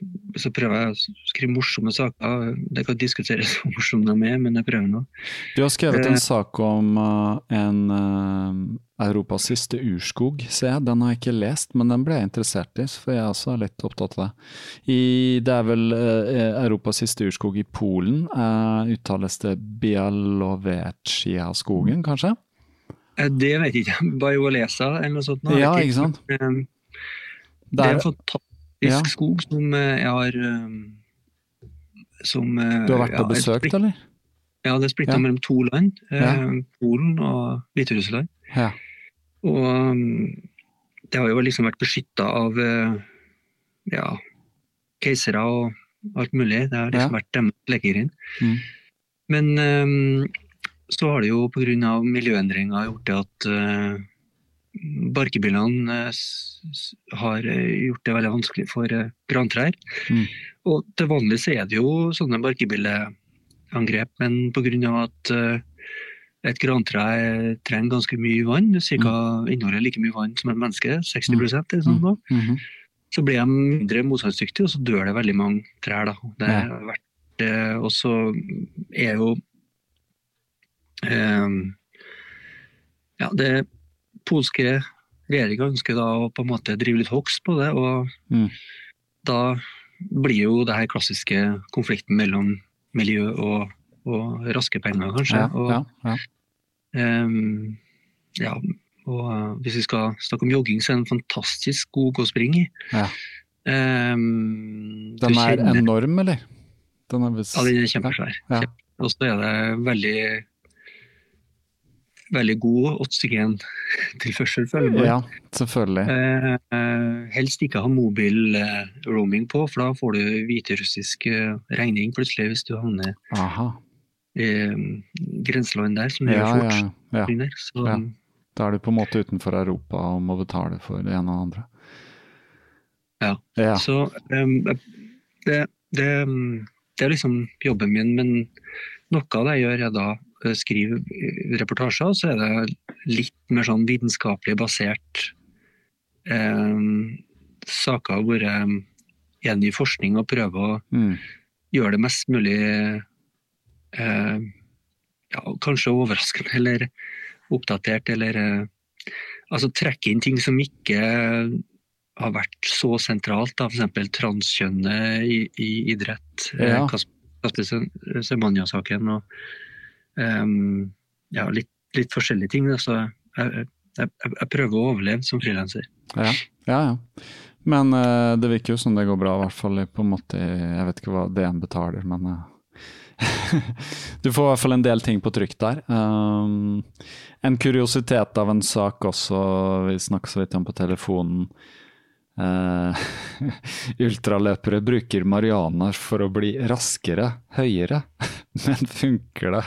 så prøver jeg å skrive morsomme saker. Det kan diskuteres hvor morsomme de er, men jeg prøver nå. Du har skrevet en Eh, sak om uh, en uh, Europas siste urskog, ser jeg. Den har jeg ikke lest, men den ble jeg interessert i, for jeg er også litt opptatt av det. I, det er vel uh, Europas siste urskog i Polen, uh, uttales det Białowieża-skogen, kanskje? eh, det vet jeg ikke. Białowieża eller noe sånt. Nå har Ja, jeg ikke sant? Eh, Det Det er er, en fantastisk Ja. skog som eh, jeg har eh, som, eh, du har vært ja, og et besøkt, splitt- eller? Ja, det er splittet Ja. mellom to land. eh, Ja. Polen og Hviterussland. Ja. Og um, det har jo liksom vært beskyttet av eh, ja, keisere og alt mulig. Det har liksom Ja. vært deres lekegrind. Mm. Men um, så har det jo på grunn av miljøendringer gjort det at uh, barkebillene eh, s- s- har eh, gjort det veldig vanskelig for eh, grantrær. Mm. Og til vanlig så er det jo sånne barkebilleangrep, men på grunn av at eh, et grantre trenger ganske mye vann, cirka inneholder like mye vann som et menneske, seksti prosent eller sånn nå, Mhm. så blir de mindre motstandsdyktige, og så dør det veldig mange trær da. Det Ja. har vært, eh, og så er jo eh, ja, det polske regjeringen ønsker da å på en måte drive litt hogst på det, og Mm. da blir jo det her klassiske konflikten mellom miljø og, og raske penger, kanskje. Ja, og, ja, ja. ehm, ja, og eh, hvis vi skal snakke om jogging, så er det en fantastisk skog å springe i. Ja. Ehm, du Den er kjenner- enorm, eller? Den er vis- Ja, den er kjempesvær. Ja. Og så er det veldig veldig god oksygentilførsel, føler man. Ja, selvfølgelig. Eh, eh, helst ikke ha mobil eh, roaming på, for da får du hviterussisk eh, regning plutselig hvis du havner Aha. i eh, grenseland der, som det Ja, gjør fort. ja, ja. Der. Så, Ja. Da er du på en måte utenfor Europa og må betale for det ene og det andre. Ja. Ja. så eh, det, det, mm, det er liksom jobben min, men noe av det jeg gjør er da eh, skrive eh, reportasjer, så er det litt mer sånn vitenskapelig basert eh, saker hvor jeg er i forskning og prøver å Mm. gjøre det mest mulig eh, ja, kanskje overraskende eller oppdatert, eller eh, altså trekke inn ting som ikke har vært så sentralt, da, for eksempel transkjønnet i, i idrett, eh, Ja. Kasper Semenya-saken, og eh, ja, litt, litt forskjellige ting. Da, så jeg, jeg, jeg prøver å overleve som frilanser. Ja, ja, ja. Men eh, det virker jo som det går bra, i hvert fall i- på en måte, jeg vet ikke hva D N betaler, men eh, du får i hvert fall en del ting på trykk der. Um, en kuriositet av en sak også, vi snakker så vidt om på telefonen. Uh, ultraløpere bruker marihuana for å bli raskere, høyere, men funker det?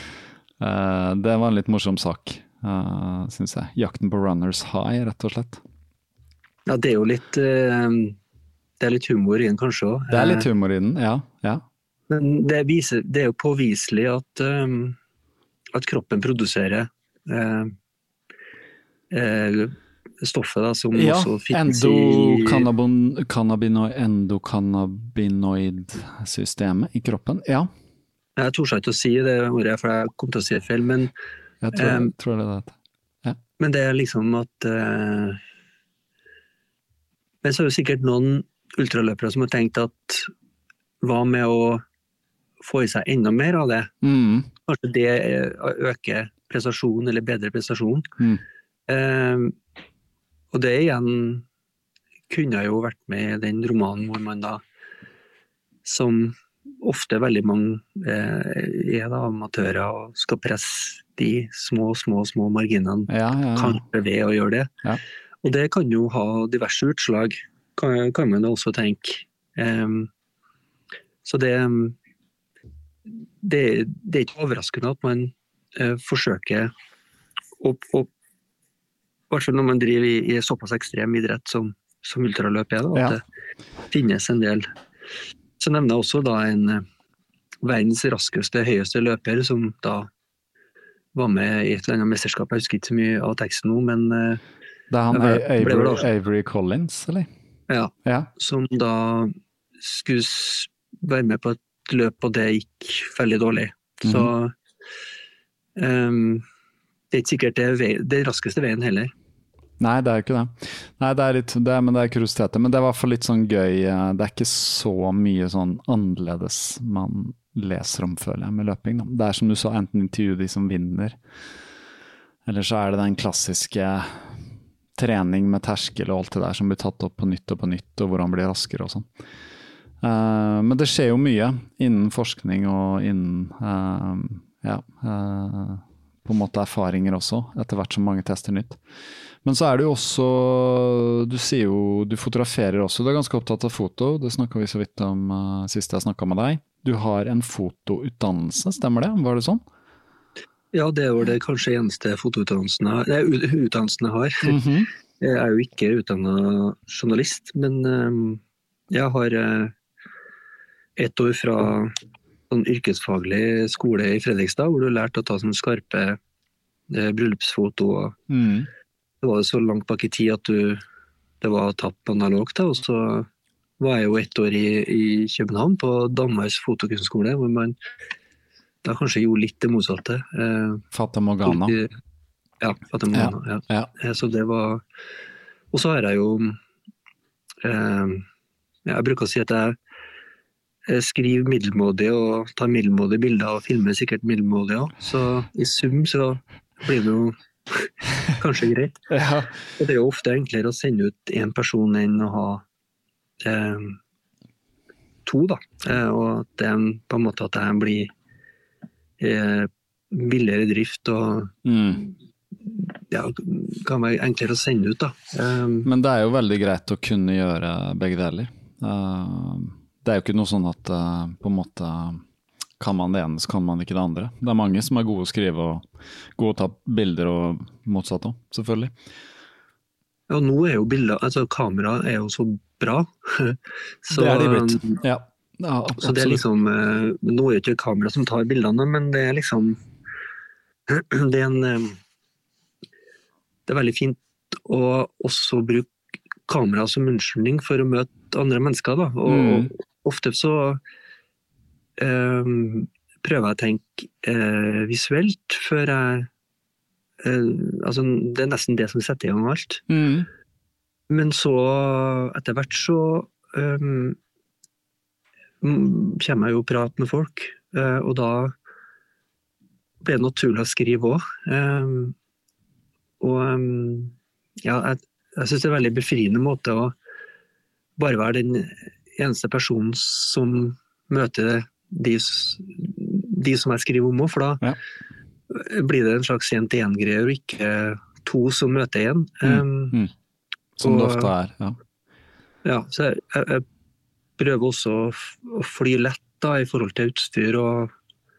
Uh, det var en litt morsom sak, uh, synes jeg. Jakten på runners high, rett og slett. Ja, det er jo litt eh, det er litt humor i den, kanskje også. Det er litt humor i den, ja. ja. Men det, viser, det er jo påviselig at, um, at kroppen produserer uh, uh, stoffet da, som Ja, også finnes i endokannabinoid-systemet i kroppen, ja. Jeg torde ikke å si det ordet, for jeg kom til å si det feil, men, Jeg tror, Um, tror det er det. men det er liksom at uh, Men så er det sikkert noen ultraløpere som har tenkt at hva med å få i seg enda mer av det? Mm, Kanskje det øker prestasjon, eller bedre prestasjon. mm. Eh, og det igjen kunne jo vært med i den romanen hvor man da, som ofte veldig mange eh, er da amatører og skal presse de små, små, små marginene, Ja, ja, ja. kanskje ved å gjøre det. Ja. Og det kan jo ha diverse utslag, kan, kan man også tenke. Eh, så det, det, det er ikke overraskende at man eh, forsøker å, å i hvert fall når man driver i, i såpass ekstrem idrett som, som ultraløp er, da, at Ja. det finnes en del. Så nevner jeg også da en eh, verdens raskeste, høyeste løper, som da var med i et eller annet mesterskap. Jeg husker ikke så mye av teksten nå, men eh, Det er han Det ble- ble vel Avery, også. Avery Collins, eller? ja, Ja. som da skulle s- være med på et løp, og det gikk veldig dårlig. Så um, det er ikke sikkert det er vei, det raskeste veien heller. Nei, det er ikke det. Nei, det er litt, det er, men det er kuriositeter. Men det er i hvert fall litt sånn gøy. eh, Det er ikke så mye sånn annerledes man leser om, føler jeg, med løping. Da. Det er som du sa, enten intervju de som vinner, eller så er det den klassiske trening med terskel og alt det der som blir tatt opp på nytt og på nytt, og hvor han blir raskere og sånn. Eh, men det skjer jo mye innen forskning og innen eh, ja, eh, på en måte erfaringer også, etter hvert som mange tester nytt. Men så er det jo også, du sier jo, du fotograferer også, du er ganske opptatt av foto, det snakket vi så vidt om uh, sist jeg snakket med deg. Du har en fotoutdannelse, stemmer det? Var det sånn? Ja, det er jo det kanskje eneste fotoutdannelsen jeg har. Nei, ut- utdannelsen jeg har. Mhm. Jeg er jo ikke utdannet journalist, men um, jeg har uh, et år fra sånn yrkesfaglig skole i Fredrikstad, hvor du lærte å ta sånn skarpe uh, bryllupsfoto. Og Mm. det var jo så langt bak i tid at du, det var tatt analogt, da, og så var jeg jo ett år i, i København på Danmarks fotokunstskole, hvor man da kanskje gjorde litt det motsatte. Eh, Fata Morgana. politi- Ja, Fata Morgana, ja. Ja. Eh, Så det var... Og så har jeg jo... Eh, jeg bruker å si at jeg jeg skriver middelmådig og tar middelmådige bilder og filmer sikkert middelmådig også. Så i sum så blir det jo kanskje greit. Ja. Og det er jo ofte enklere å sende ut en person enn å ha eh, to, da. Eh, og at det er en- på en måte at det blir eh, billigere drift og Mm. ja, kan være enklere å sende ut, da. Eh, Men det er jo veldig greit å kunne gjøre begge deler. Uh, det er jo ikke noe sånn at uh, på en måte kan man det ene, så kan man ikke det andre. Det er mange som er gode å skrive og gode å ta bilder og motsatt også, selvfølgelig. og nå er jo bilder, altså kamera er jo så bra. så, det er de blitt. Ja, ja Så det er absolutt. liksom, eh, nå er det ikke kamera som tar bildene, men det er liksom, det er en, eh, det er veldig fint å også bruke kamera som unnskyldning for å møte andre mennesker, da. Og Mm. ofte så eh, prøver jeg å tenke eh, visuelt før jeg, eh, altså det er nesten det som setter i gang alt. Mm. Men så etter hvert så um, kommer jeg jo og prater med folk, uh, og da blir det naturlig å skrive også. Um, og um, ja, jeg, jeg synes det er en veldig befriende måte å bare være den eneste personen som møter de, s- de som jeg skriver om også, for da Ja. blir det en slags en-til-en-greie, og ikke to som møter en. Um, Mm. Som det og- ofte er, ja. Ja, så jeg, jeg, jeg prøver også å, f- å fly lett da, i forhold til utstyr, og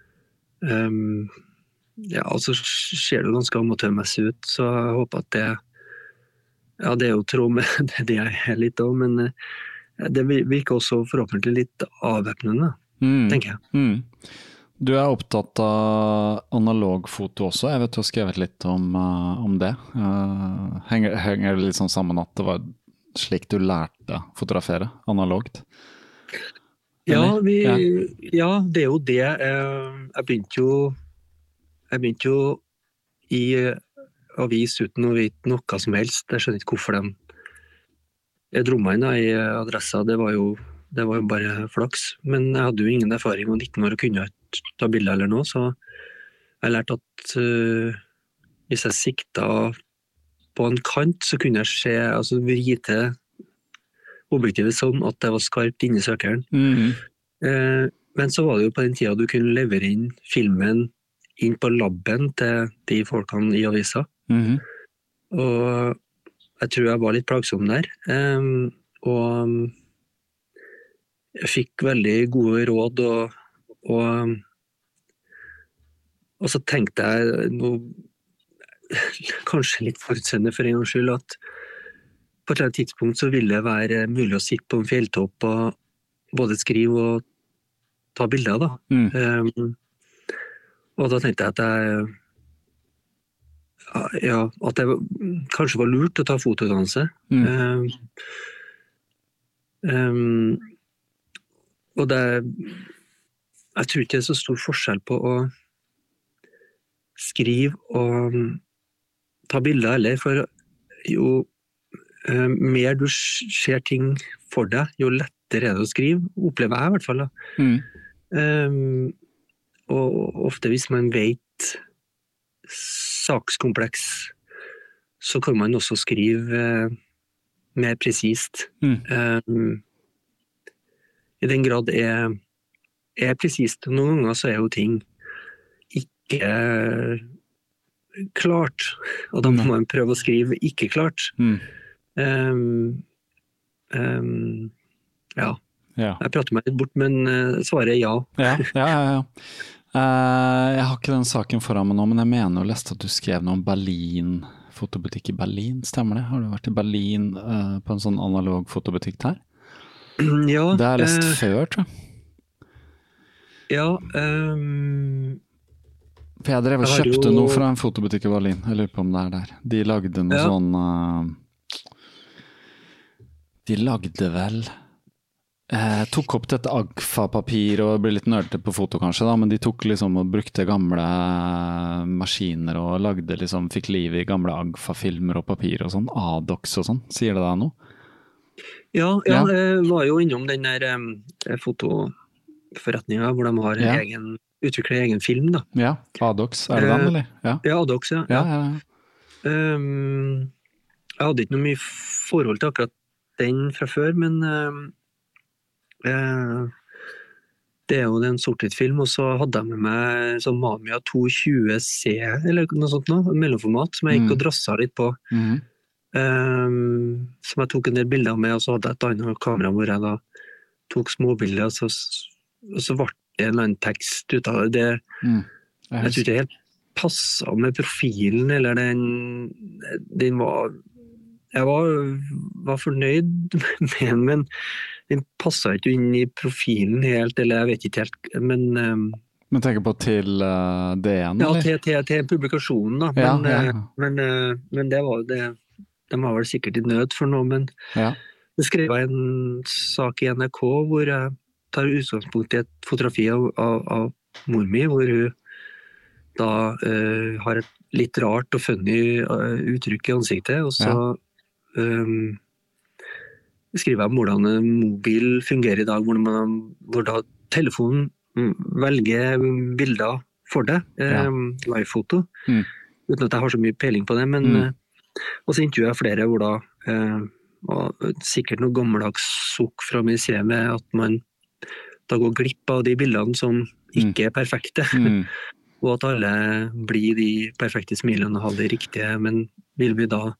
um, ja, altså ser det ganske amatørmessig ut, så jeg håper at det, ja, det er jo tråd med det jeg er litt av, men eh, det virker også forhåpentlig litt avvæpnende, Mm. tenker jeg. Mm. Du er opptatt av analogfoto også. Jeg vet du har skrevet litt om, uh, om det. Uh, henger, henger det litt sånn sammen at det var slik du lærte å fotografere analogt? Ja, Eller? vi, Ja. ja, det er jo det. eh, Jeg begynte jo, jeg begynte jo i eh, avis uten å vite noe som helst. Jeg skjønner ikke hvorfor de jeg dro meg inn da, i adressa. Det var, jo, det var jo bare flaks. Men jeg hadde jo ingen erfaring om nitten år og kunne ikke ta bilder eller noe, så jeg lærte at eh, hvis jeg sikta på en kant, så kunne jeg se, altså vri til objektivet sånn at det var skarpt inni søkeren. Mm. Eh, men så var det jo på den tida du kunne levere inn filmen inn på labben til de folkene i avisa. Mm. Og jeg tror jeg var litt plagsom der. Um, og jeg fikk veldig gode råd, og, og, og så tenkte jeg noe, kanskje litt forutseende for en gangs skyld, at på et eller annet tidspunkt så ville det være mulig å sitte på en fjelltopp og både skrive og ta bilder da. Mm. Um, og da tenkte jeg at jeg ja, at det kanskje var lurt å ta fotoutdannelse. Mm. Um, um, og det jeg tror ikke det er så stor forskjell på å skrive og ta bilder heller, for jo uh, mer du ser ting for deg, jo lettere er det å skrive, opplever jeg i hvert fall. Da. Mm. Um, og ofte hvis man vet sakskompleks, så kan man også skrive uh, mer presist. Mm. Um, I den grad det er, er presist. Noen ganger så er jo ting ikke klart, og da må man prøve å skrive ikke klart. Mm. Um, um, ja. ja. Jeg prater meg litt bort, men uh, svaret er ja. ja, ja, ja, ja. Uh, jeg har ikke den saken foran meg nå, men jeg mener å leste at du skrev noe om Berlin, fotobutikk i Berlin, stemmer det? Har du vært i Berlin uh, på en sånn analog fotobutikk der? Ja. Det har jeg lest uh, før, tror jeg. Ja. Um, For jeg drev og jeg kjøpte jo... noe fra en fotobutikk i Berlin. Jeg lurer på om det er der. De lagde noe ja. sånn uh, De lagde vel eh, tok opp dette agfa-papir og ble litt nerdete på foto kanskje da, men de tok liksom og brukte gamle maskiner og lagde liksom, fikk liv i gamle agfa-filmer og papir og sånn, Adox og sånn, sier det deg noe? Ja, ja, Ja. jeg var jo innom den der um, fotoforretningen hvor de har en Ja. egen, utviklet egen film da. Ja, Adox, er det Eh, den eller? Ja, Ja, Adox, ja. ja, ja, ja. Um, jeg hadde ikke noe mye forhold til akkurat den fra før, men um, eh, det er jo en sort-hvitt-film, og så hadde jeg med meg sånn Mamiya to tjue C, eller noe sånt nå, en mellomformat, som jeg gikk Mm. og drassa litt på, Mhm. um, som jeg tok en del bilder med, og så hadde jeg et annet kamera hvor jeg da tok småbilder, og så, og så ble det en eller annen tekst ut av det. det Mm. jeg Jeg tror husker- ikke det helt passet med profilen, eller den, den var, jeg var, var fornøyd med den, men den passet ikke inn i profilen helt, eller jeg vet ikke helt, men um, Men tenker på til uh, D N, ja, eller? til, til, til publikasjonen da, Ja, men, ja. eh, men, eh, men det var det, de var vel sikkert i nød for noe, men Ja. det skrev jeg en sak i N R K hvor jeg tar utgangspunkt i et fotografi av, av, av mor mi, hvor hun da eh, har et litt rart og funny eh, uttrykk i ansiktet, og så um, skriver jeg om hvordan en mobil fungerer i dag, hvor, man, hvor da telefonen mm, velger bilder for deg, Ja. um, live-foto, Mm. uten at jeg har så mye peiling på det, men Mm. eh, og så intervjuer jeg flere hvor da eh, og sikkert noe gammeldags sukk fra museet med at man da går glipp av de bildene som ikke er perfekte, Mm. og at alle blir de perfekte smilene og har det riktige, men vil vi da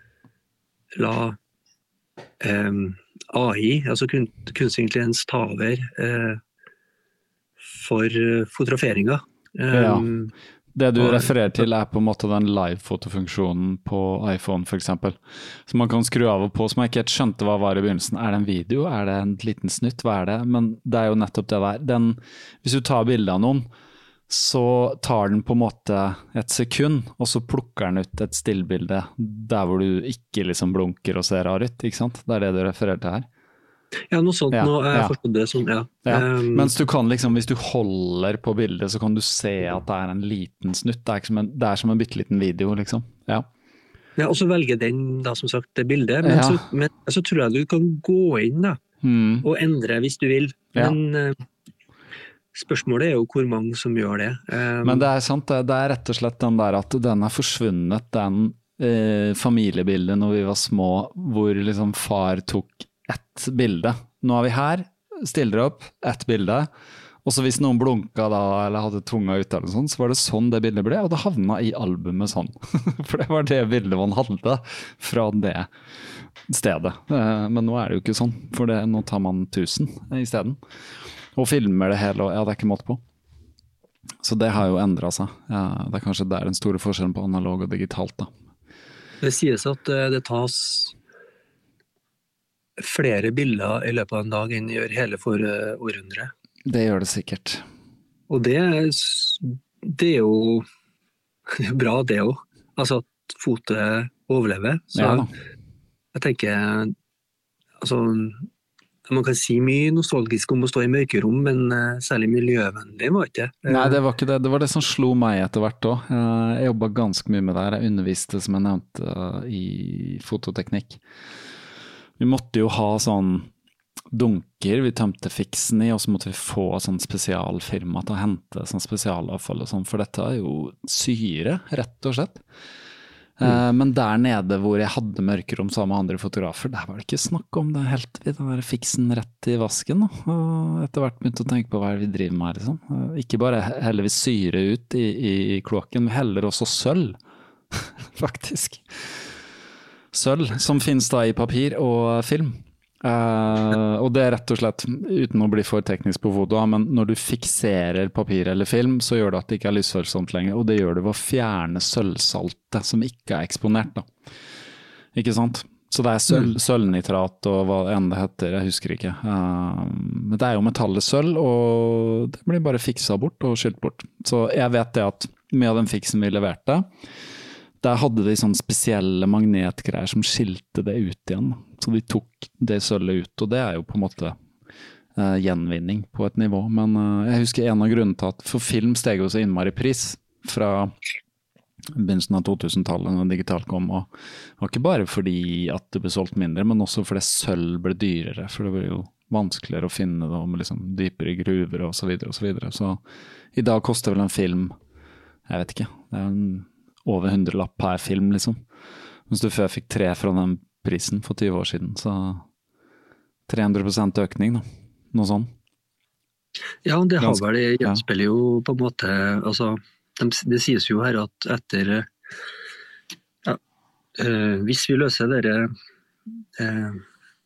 la eh, A I, altså kun, kunstig intelligens, ta over eh, for eh, fotograferinga? Eh, Ja. Det du og- refererer til er på en måte den live-fotofunksjonen på iPhone for eksempel. Så man kan skru av og på, som jeg ikke helt skjønte hva var i begynnelsen. Er det en video? Er det en liten snutt? Hva er det? Men det er jo nettopp det der. Den, hvis du tar bilde av noen, så tar den på en måte et sekund, og så plukker den ut et stillbilde der hvor du ikke liksom blunker og ser rar ut, ikke sant? Det er det du refererer til her. Ja, noe sånt. Ja, Nå har jeg ja. forstått det som, ja. Ja. Um, Mens du kan liksom, hvis du holder på bildet, så kan du se at det er en liten snutt. Det er, ikke som en, det er som en bitteliten video, liksom. Ja. Ja, og så velger den da som sagt det bildet, men, Ja. så, men så tror jeg du kan gå inn da, Mm. og endre hvis du vil. Ja. Men eh, spørsmålet er jo hvor mange som gjør det. Um, Men det er sant, det, det er rett og slett den der at den er forsvunnet, den eh, familiebildet når vi var små, hvor liksom far tok ett bilde. Nå er vi her, stiller opp, ett bilde, og så hvis noen blunka da, eller hadde tunga ut eller sånn, så var det sånn det bildet ble, og det havna i albumet sånn. For det var det bildet man hadde fra det stedet. Eh, Men nå er det jo ikke sånn, for det, nå tar man tusen i stedet. Og filmer det hele, og ja, det er ikke måte på. Så det har jo endret seg. Ja, det er kanskje der den store forskjellen på analog og digitalt da. Det sies at eh, det tas flere bilder i løpet av en dag enn det gjør hele for eh, århundret. Det gjør det sikkert. Og det, er s- det er jo bra det også. Altså at fotet overlever. Så Ja da. jeg tenker, altså, Man kan si mye nostalgisk om å stå i mørkerom, men uh, særlig miljøvennlig var ikke det. Nei, det var ikke det. Det var det som slo meg etter hvert også. Jeg jobbet ganske mye med det her. Jeg underviste, som jeg nevnte, i fototeknikk. Vi måtte jo ha sånn dunker, vi tømte fiksen i, og så måtte vi få sånn spesialfirma til å hente sånn spesialavfall og sånn, for dette er jo syre, rett og slett. Mm. Men der nede hvor jeg hadde mørkerom sammen med andre fotografer, der var det ikke snakk om det, helt vi den der fiksen rett i vasken, da. Og etter hvert begynte å tenke på hva vi driver med her, liksom. Ikke bare heller vi syre ut i, i kloakken, vi heller også sølv, faktisk. Sølv, som finnes da i papir og film. Uh, og det er rett og slett, uten å bli for teknisk på foto, men når du fikserer papir eller film, så gjør det at det ikke er lysfølsomt lenger, og det gjør det ved å fjerne sølvsaltet som ikke er eksponert da. Ikke sant? Så det er sølv, mm. sølvnitrat og hva enn det heter, jeg husker ikke. Uh, men det er jo metallet sølv, og det blir bare fikset bort og skylt bort. Så jeg vet det at mye av den fiksen vi leverte, der hadde de sånne spesielle magnetgreier som skilte det ut igjen. Så de tok det sølvet ut, og det er jo på en måte uh, gjenvinning på et nivå. Men uh, jeg husker en av grunnene til at for film steg jo så innmari pris fra begynnelsen av to-tusen-tallet når digitalt kom, og det var ikke bare fordi at det ble solgt mindre, men også fordi sølv ble dyrere, for det ble jo vanskeligere å finne det med liksom dypere gruver og så videre og så videre. Så i dag koster vel en film, jeg vet ikke, det er en over hundre lapp per film, liksom. Mens du før fikk tre fra den prisen for tyve år siden, så tre hundre prosent økning, da. Noe sånn. Ja, det har vel det gjenspiller jo på en måte, altså, det, det sies jo her at etter, ja, øh, hvis vi løser dere øh,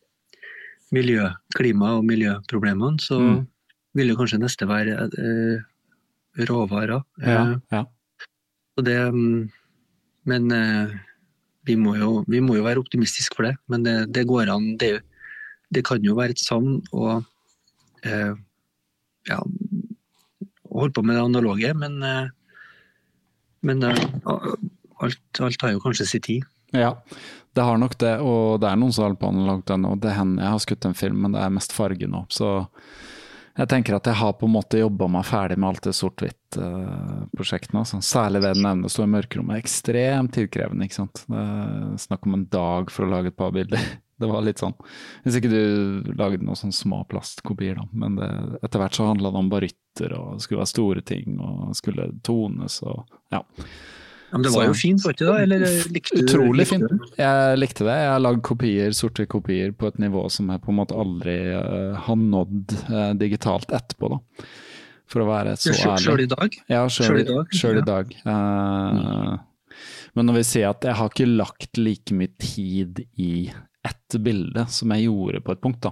miljø, klima- og miljøproblemene, så mm. vil det kanskje neste være øh, råvarer. Ja, ja. Og det, men vi må, jo, vi må jo være optimistiske for det, men det, det går an, det, det kan jo være et savn å eh, ja, holde på med det analoge, men, men alt, alt har jo kanskje sin tid. Ja, det har nok det, og det er noen som holder på analogt ennå, det hender jeg har skutt en film, men det er mest farge nå, så jeg tenker at jeg har på en måte jobbet meg ferdig med alt det sort-hvitt-prosjektene. Uh, Særlig det den nevner, stå i mørkerommet, er ekstremt tidkrevende, ikke sant? Det er snakk om en dag for å lage et par bilder. Det var litt sånn. Hvis ikke du lagde noen sånne små plastkopier da, men det, etter hvert så handlet det om barytter, og det skulle være store ting, og skulle tones, og ja. Ja, men det var så, jo fint, var ikke det? Eller likte du, utrolig likte fint. Jeg likte det. Jeg har lagd kopier, sorte kopier på et nivå som jeg på en måte aldri uh, har nådd uh, digitalt etterpå da. For å være så ærlig. Selv i dag? Ja, selv i dag. Selv ja. i dag. Uh, mm. Men når vi sier at jeg har ikke lagt like mye tid i ett bilde som jeg gjorde på et punkt da.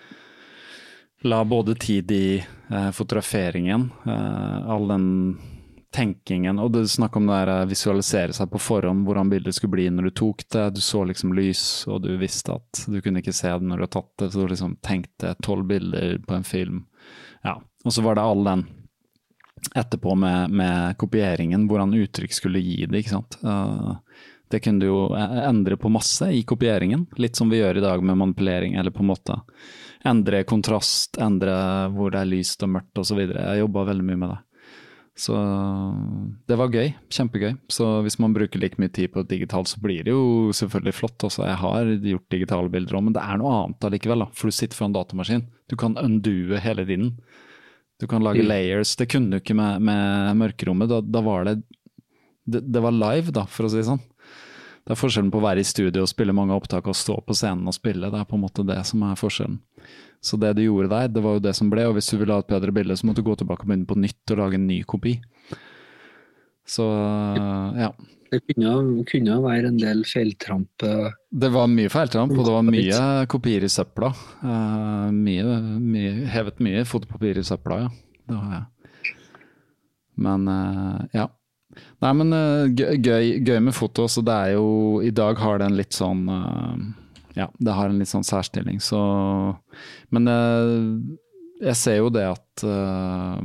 La både tid i uh, fotograferingen, uh, all den tenkingen, og du snakker om det der visualisere seg på forhånd, hvordan bildet skulle bli når du tok det, du så liksom lys, og du visste at du kunne ikke se det når du har tatt det, så du liksom tenkte tolv bilder på en film. Ja, og så var det all den etterpå med, med kopieringen, hvordan uttrykk skulle gi det, ikke sant? Uh, det kunne du jo endre på masse i kopieringen, litt som vi gjør i dag med manipulering, eller på en måte endre kontrast, endre hvor det er lyst og mørkt og så videre. Jeg jobbet veldig mye med det. Så det var gøy, kjempegøy. Så hvis man bruker like mye tid på digitalt, så blir det jo selvfølgelig flott også. Jeg har gjort digitale bilder også, men det er noe annet allikevel da, for du sitter for en datamaskin. Du kan undue hele tiden. Du kan lage layers, det kunne du ikke med, med mørkerommet. Da, da var det, det, det var live da, for å si det sånn. Det er forskjellen på å være i studio og spille mange opptak og stå på scenen og spille. Det er på en måte det som er forskjellen. Så det du gjorde der, det var jo det som ble, og hvis du ville ha et bedre bilde, så måtte du gå tilbake og begynne på nytt og lage en ny kopi. Så, ja. Det kunne, kunne være en del feiltramp. Det var mye feiltramp, og det var mye kopier i søpla. Uh, mye, mye, hevet mye fotopapir i søpla, ja. Det har jeg. Men, uh, ja. Nei, men uh, gøy, gøy med foto, så det er jo, i dag har det en litt sånn... Uh, Ja, det har en litt sånn særstilling, så... Men eh, jeg ser jo det at eh,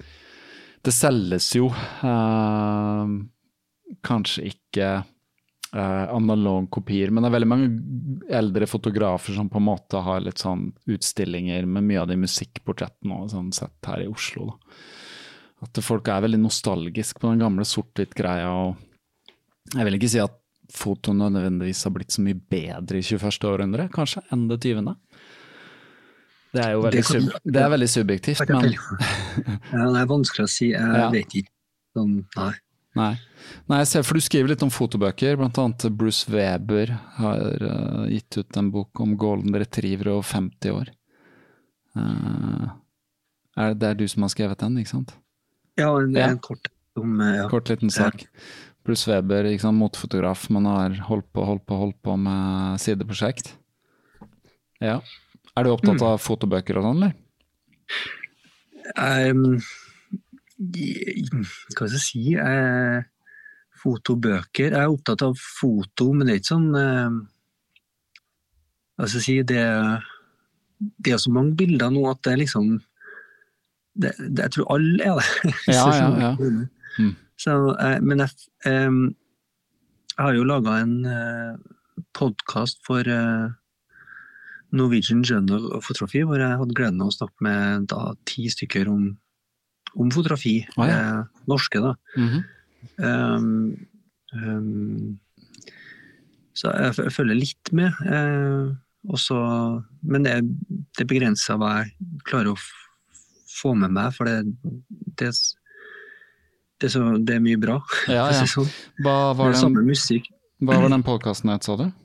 det selges jo eh, kanskje ikke uh, analog kopier, men det er veldig mange eldre fotografer som på en måte har litt sånn utstillinger med mye av de musikkportrettene og sånn sett her i Oslo da. At folk er veldig nostalgisk på den gamle sort-hvitt greia, og jeg vil ikke si at foto nødvendigvis har blitt så mye bedre i tjueførste århundre, kanskje, enn det tyvende. Det er jo veldig, det kan, sub, det er veldig subjektivt, men... ja, det er vanskelig å si, jeg ja. vet ikke. Sånn, nei. Nei. Nei, jeg ser, for du skriver litt om fotobøker, blant annet Bruce Weber har uh, gitt ut en bok om Golden Retriever over femti år. Uh, er det, det er du som har skrevet den, ikke sant? Ja, en, ja. en kort, om, ja. kort liten sak. Ja. Bruce Weber, ikke sant, motfotograf, men har holdt på, holdt på, holdt på med sideprosjekt. Ja. Er du opptatt av mm. fotobøker og sånn, eller? Um, hva skal jeg si? Uh, fotobøker. Jeg er opptatt av foto, men det er ikke sånn... Uh, hva skal jeg si? Det, det er så mange bilder nå at det er liksom... Det, det, jeg tror alle er det. Ja, ja, ja. Mm. Så, uh, men jeg, um, jeg har jo laget en uh, podcast for... Uh, Norwegian Journal of Photography, hvor jeg hadde gleden av å snakke med da, ti stykker om, om fotografi, ah, ja. eh, norske da. Mm-hmm. Um, um, så jeg, jeg følger litt med, eh, også, men det, det begrenser hva jeg klarer å f- få med meg, for det, det, det, er, så, det er mye bra. Ja, ja. Sånn. Hva var den, samme musikk. Hva var den podcasten het, sa du?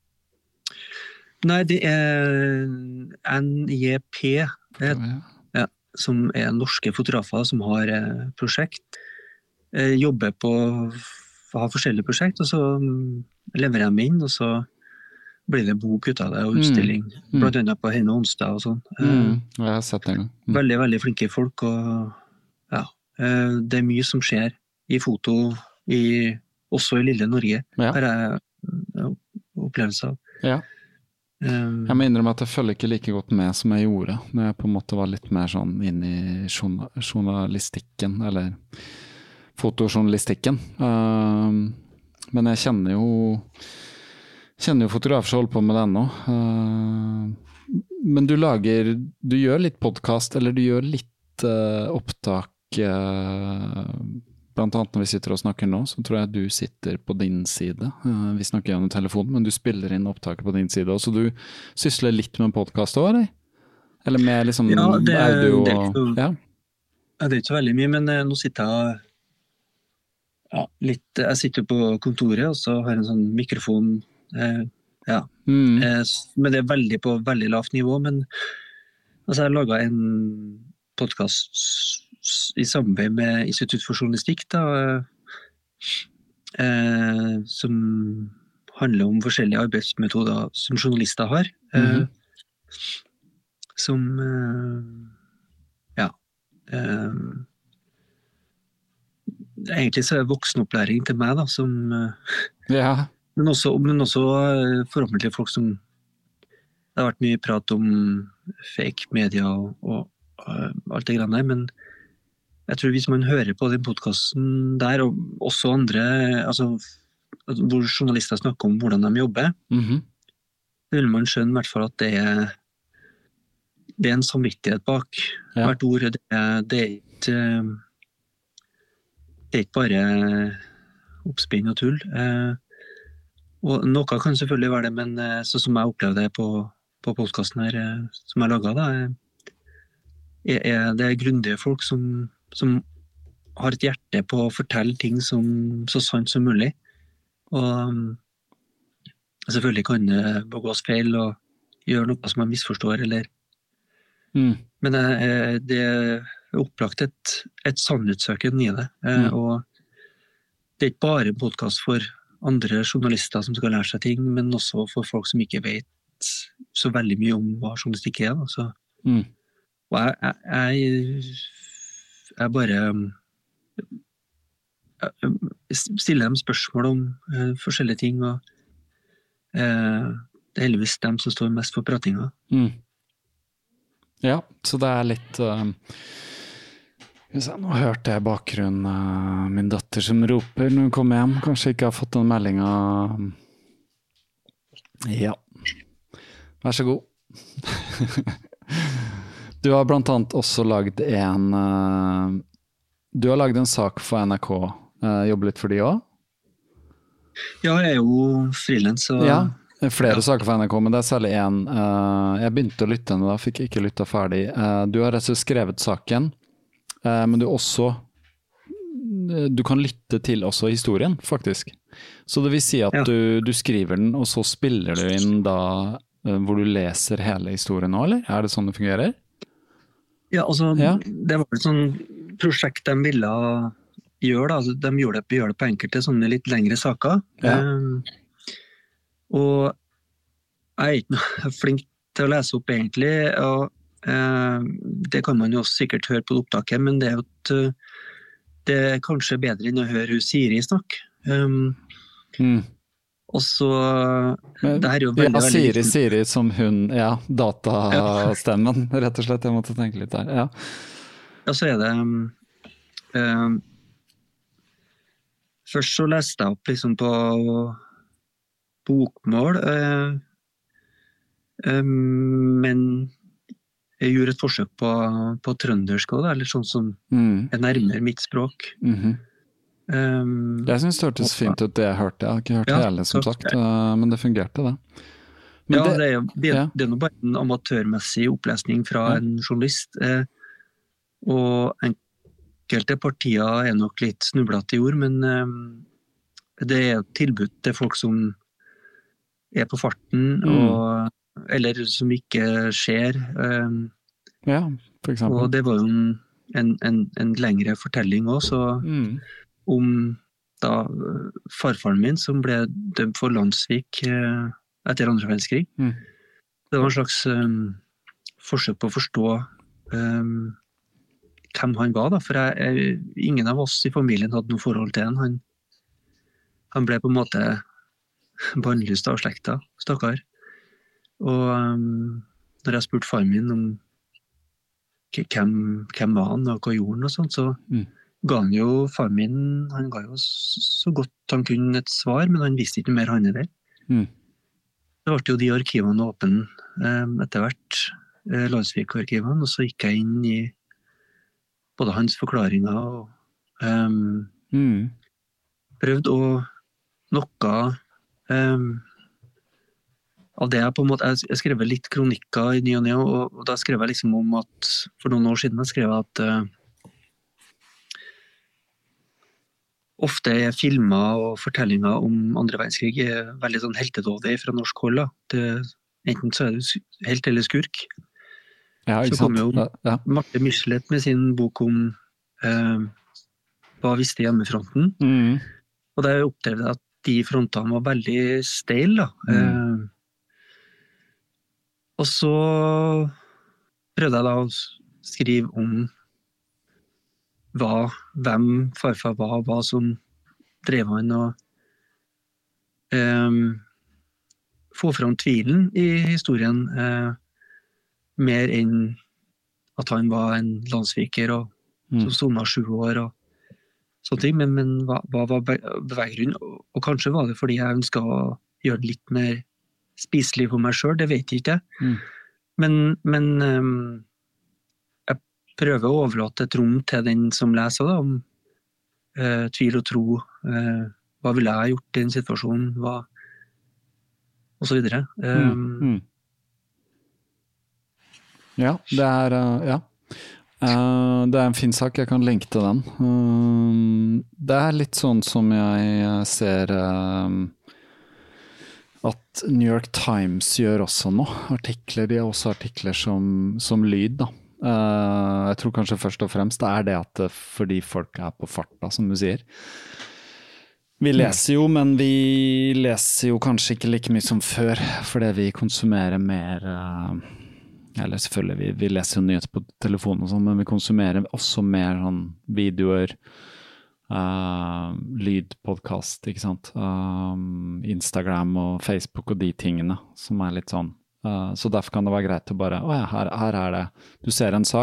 Nei, det er N J P, det, ja, som er norske fotografer som har eh, prosjekt. Eh, jobber på, har forskjellige prosjekt, og så leverer de inn, og så blir det bok ut av det, og utstilling. Mm. Mm. Blant annet på Henne onsdag og sånn. Mm. Jeg har sett det en gang. Mm. Veldig, veldig flinke folk, og ja, eh, det er mye som skjer i foto, i, også i lille Norge. Ja. Her er ja, opplevelser. Ja. Jeg må innrømme at jeg følger ikke like godt med som jeg gjorde når jeg på en måte var litt mer sånn inn i journalistikken eller fotojournalistikken, uh, men jeg kjenner jo kjenner jo fotografer som holder på med det ennå, uh, men du lager du gjør litt podcast eller du gjør litt uh, opptak uh, blant annet når vi sitter og snakker nå, så tror jeg du sitter på din side. Vi snakker gjennom telefonen, men du spiller inn opptaket på din side også. Så du sysler litt med podcast også, eller? Eller med liksom ja, det, audio og... Det er, ikke, ja. det er ikke så veldig mye, men uh, nå sitter jeg ja, litt... Jeg sitter på kontoret, og så har jeg en sånn mikrofon. Uh, ja. Mm. Uh, men det er veldig på veldig lavt nivå, men altså, jeg har laget en podcast i samarbeid med Institutt for Journalistikk da, eh, som handler om forskjellige arbeidsmetoder som journalister har. Mm-hmm. Eh, som eh, ja eh, egentlig så er det voksenopplæring til meg da, som eh, ja. men, også, men også forhåpentlig folk som det har vært mye prat om fake media og, og, og alt det grann der, men jeg tror hvis man hører på den podcasten der, og også andre, altså, hvor journalister snakker om hvordan de jobber, mm-hmm. så vil man skjønne i hvert fall at det er, det er en samvittighet bak ja. hvert ord. Det er, det, er ikke, det er ikke bare oppspinn og tull. Og noe kan selvfølgelig være det, men sånn som jeg opplevde det på, på podcasten her, som jeg laget da, er, er det grundige folk som som har et hjerte på å fortelle ting som så sant som mulig. Og um, selvfølgelig kan det begås feil og gjøre noe som jeg misforstår, eller... Mm. Men eh, det er opplagt et, et sannhetssøken i det. Eh, mm. Og det er ikke bare en podcast for andre journalister som skal lære seg ting, men også for folk som ikke vet så veldig mye om hva journalistikk er. Altså. Mm. Og jeg... jeg, jeg jeg bare stiller dem spørsmål om uh, forskjellige ting, og uh, det er heldigvis dem som står mest for pratinga. Mm. Ja, så det er litt uh, Nå hørte jeg bakgrunnen uh, min datter som roper når hun kommer hjem. Kanskje ikke har fått den meldingen. Ja. Vær så god. Du har blant annet også lagd en uh, Du har lagd en sak for N R K. Uh, jobber litt for de også? Ja, jeg er jo freelance, så... Ja, flere ja. saker for N R K, men det er særlig en. Uh, jeg begynte å lytte nå da, fikk ikke lytte ferdig. Uh, du har rett og slett skrevet saken, uh, men du også du kan lytte til også historien, faktisk. Så det vil si at ja. du, du skriver den, og så spiller du inn da, uh, hvor du leser hele historien nå, eller? Er det sånn det fungerer? Ja, altså, ja. Det var et sånn prosjekt de ville gjøre da, altså, de gjør det, gjør det på enkelte sånne litt lengre saker. Ja. Um, og jeg er ikke noe flink til å lese opp egentlig, og uh, det kan man jo også sikkert høre på opptaket, men det er jo et, uh, det er kanskje bedre enn å høre Siri snakke. Um, mm. Og så, men, det er jo veldig, ja, veldig Siri, veldig... Siri som hun, ja, datastemmen, rett og slett, jeg måtte tenke litt der, ja. Ja, så er det, um, um, først så leste jeg opp liksom på bokmål, uh, um, men jeg gjorde et forsøk på, på trøndersk også, eller sånn som mm. er nærmere mitt språk. Mm-hmm. Um, jeg synes det hørtes fint ut det jeg hørte. Jeg har ikke hørt ja, hele som sagt, uh, men det fungerte det. Men ja, det, det er jo det, ja. det er noe bare en amatørmessig opplesning fra ja. en journalist, uh, og enkelte partier er nok litt snublete i ord, men um, det er et tilbud til folk som er på farten, mm. og eller som ikke skjer. Um, ja, for eksempel. Og det var jo en, en, en, en lengre fortelling også, mm. om da farfaren min som ble dømt for landssvik uh, etter andre verdenskrig. Mm. Det var en slags um, forsøk på å forstå um, hvem han var da, for jeg, jeg, ingen av oss i familien hadde noe forhold til han. Han, han ble på en måte bannlyst av slekta, stakkar. Og um, når jeg spurte far min om hvem, hvem var han og hva gjorde han og sånt, så mm. ga han jo, far min, han ga jo så godt han kunne et svar, men han visste ikke mer han er der. Mm. Det ble jo de arkivene åpne um, etter hvert, eh, Landsvik-arkivene, og så gikk jeg inn i både hans forklaringer og um, mm. prøvde å noe um, av det jeg på en måte, jeg skrev litt kronikker i ny og ny, og, og da skrev jeg liksom om at, for noen år siden jeg skrev at uh, ofte er filmer og fortellinger om andre verdenskrig er veldig sånn heltedådig fra norsk hold. Da. Det, enten så er det helt eller skurk. Ja, så kom jo ja, ja. Marte Michelet med sin bok om uh, hva visste hjemmefronten. Mm. Og der opplevde jeg at de frontene var veldig steil da. Mm. Uh, Og så prøvde jeg da å skrive om hva, hvem farfar var, hva som drev han, og um, få fram tvilen i historien, uh, mer enn at han var en landssviker og mm. som sonet sju år og sånne ting, men, men hva, hva var beveggrunnen? Og, og kanskje var det fordi jeg ønsket å gjøre det litt mer spiselig for meg selv, det vet jeg ikke. Mm. Men, men um, jeg prøver å overlate et rom til den som leser da, om uh, tvil og tro, uh, hva ville jeg gjort i en situasjon, hva, og så videre. Um, mm. Mm. Ja, det er, uh, ja. Uh, det er en fin sak, jeg kan lenke til den. Uh, det er litt sånn som jeg ser... Uh, at New York Times gjør også nå artikler, de har også artikler som, som lyd da. Uh, jeg tror kanskje først og fremst det er det at det, fordi folk er på farta, som du sier. Vi leser jo, men vi leser jo kanskje ikke like mye som før, fordi vi konsumerer mer, uh, eller selvfølgelig, vi, vi leser jo nyheter på telefonen og sånn, men vi konsumerer også mer sånn videoer, Uh, lydpodcast, ikke sant? Um, Instagram og Facebook og de tingene som er litt sånn. Uh, så derfor kan det være greit å bare, åja, her, her er det. Du ser en sak,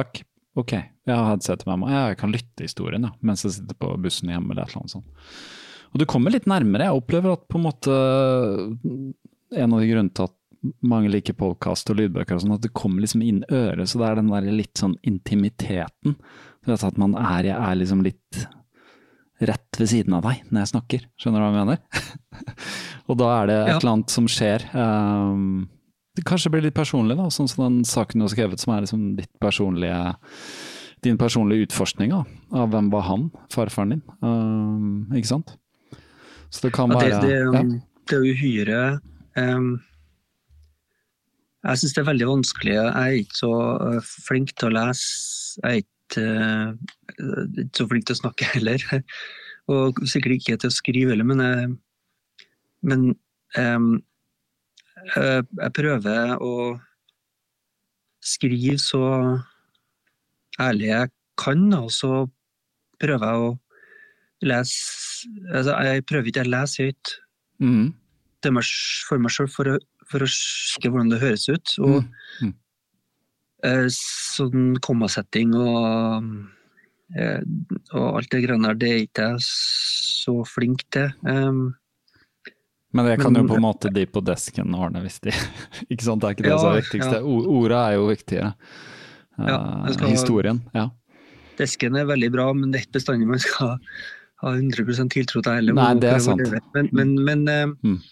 ok, jeg har headsetet med meg, ja, jeg kan lytte historien ja, mens jeg sitter på bussen hjemme eller et eller annet sånt. Og du kommer litt nærmere, jeg opplever at på en måte en av de grunnene til at mange liker podcast og lydbøker og sånn, at det kommer liksom inn øret, så det er den der litt sånn intimiteten. Du vet at man er, jeg er liksom litt rett ved siden av deg når jeg snakker, skjønner du hva jeg mener? Og da er det et Ja. eller annet som skjer. Um, det kanskje blir litt personlig da, sånn som den saken du har skrevet, som er liksom ditt personlige, din personlige utforskning da, av hvem var han, farfaren din, um, ikke sant? Så det kan Ja, det, være... det, ja. det er uhyre um, Jeg synes det er veldig vanskelig. Jeg er ikke så uh, flink til å lese. Jeg er ikke, uh, ikke så flink til å snakke heller. Og sikkert ikke til å skrive heller, men, jeg, men um, jeg, jeg prøver å skrive så ærlig jeg kan, og så prøver jeg å lese, altså jeg prøver ikke å lese høyt Mm. til meg, for meg selv, for å for å sjekke hvordan det høres ut, og Mm. eh, sånn kommasetting og, eh, og alt det grann der, det er ikke jeg så flink til. Um, Men det kan Men- jo på en måte de på desken ordne hvis de, ikke sant, det er ikke det Ja, som er viktigste. ja. O- Ordet er jo viktigere. Ja, Eh, jeg skal- Historien, ja. desken er veldig bra, men det er ikke bestandig man skal ha hundre prosent tiltro til heller. Nei, Man må det er prøve å sant. leve. Men, men, men eh, Mm.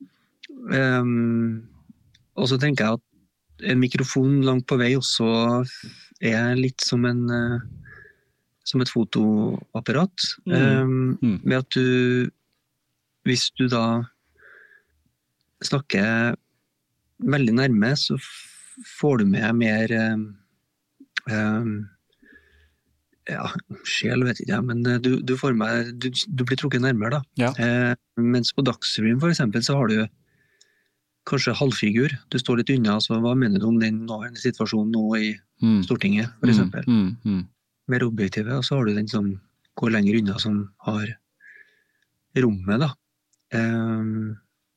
um, og så tenker jeg at en mikrofon langt på vei også er litt som en eh, som et fotoapparat. Mm. Um, Mm. Med at du, hvis du da snakker veldig nærme, så f- får du med mer um, um, ja, sjel vet ikke jeg, men eh, du, du får med, du, du blir trukket nærmere da. Ja. Eh, mens på Dagsrevyen for eksempel, så har du kanskje halvfigur. Du står litt unna, så hva mener du om den nåværende situasjonen nå i Mm. Stortinget, for eksempel? Mm. Mm. Mer objektive, og så har du den som går lenger unna, som har rommet, da. Um,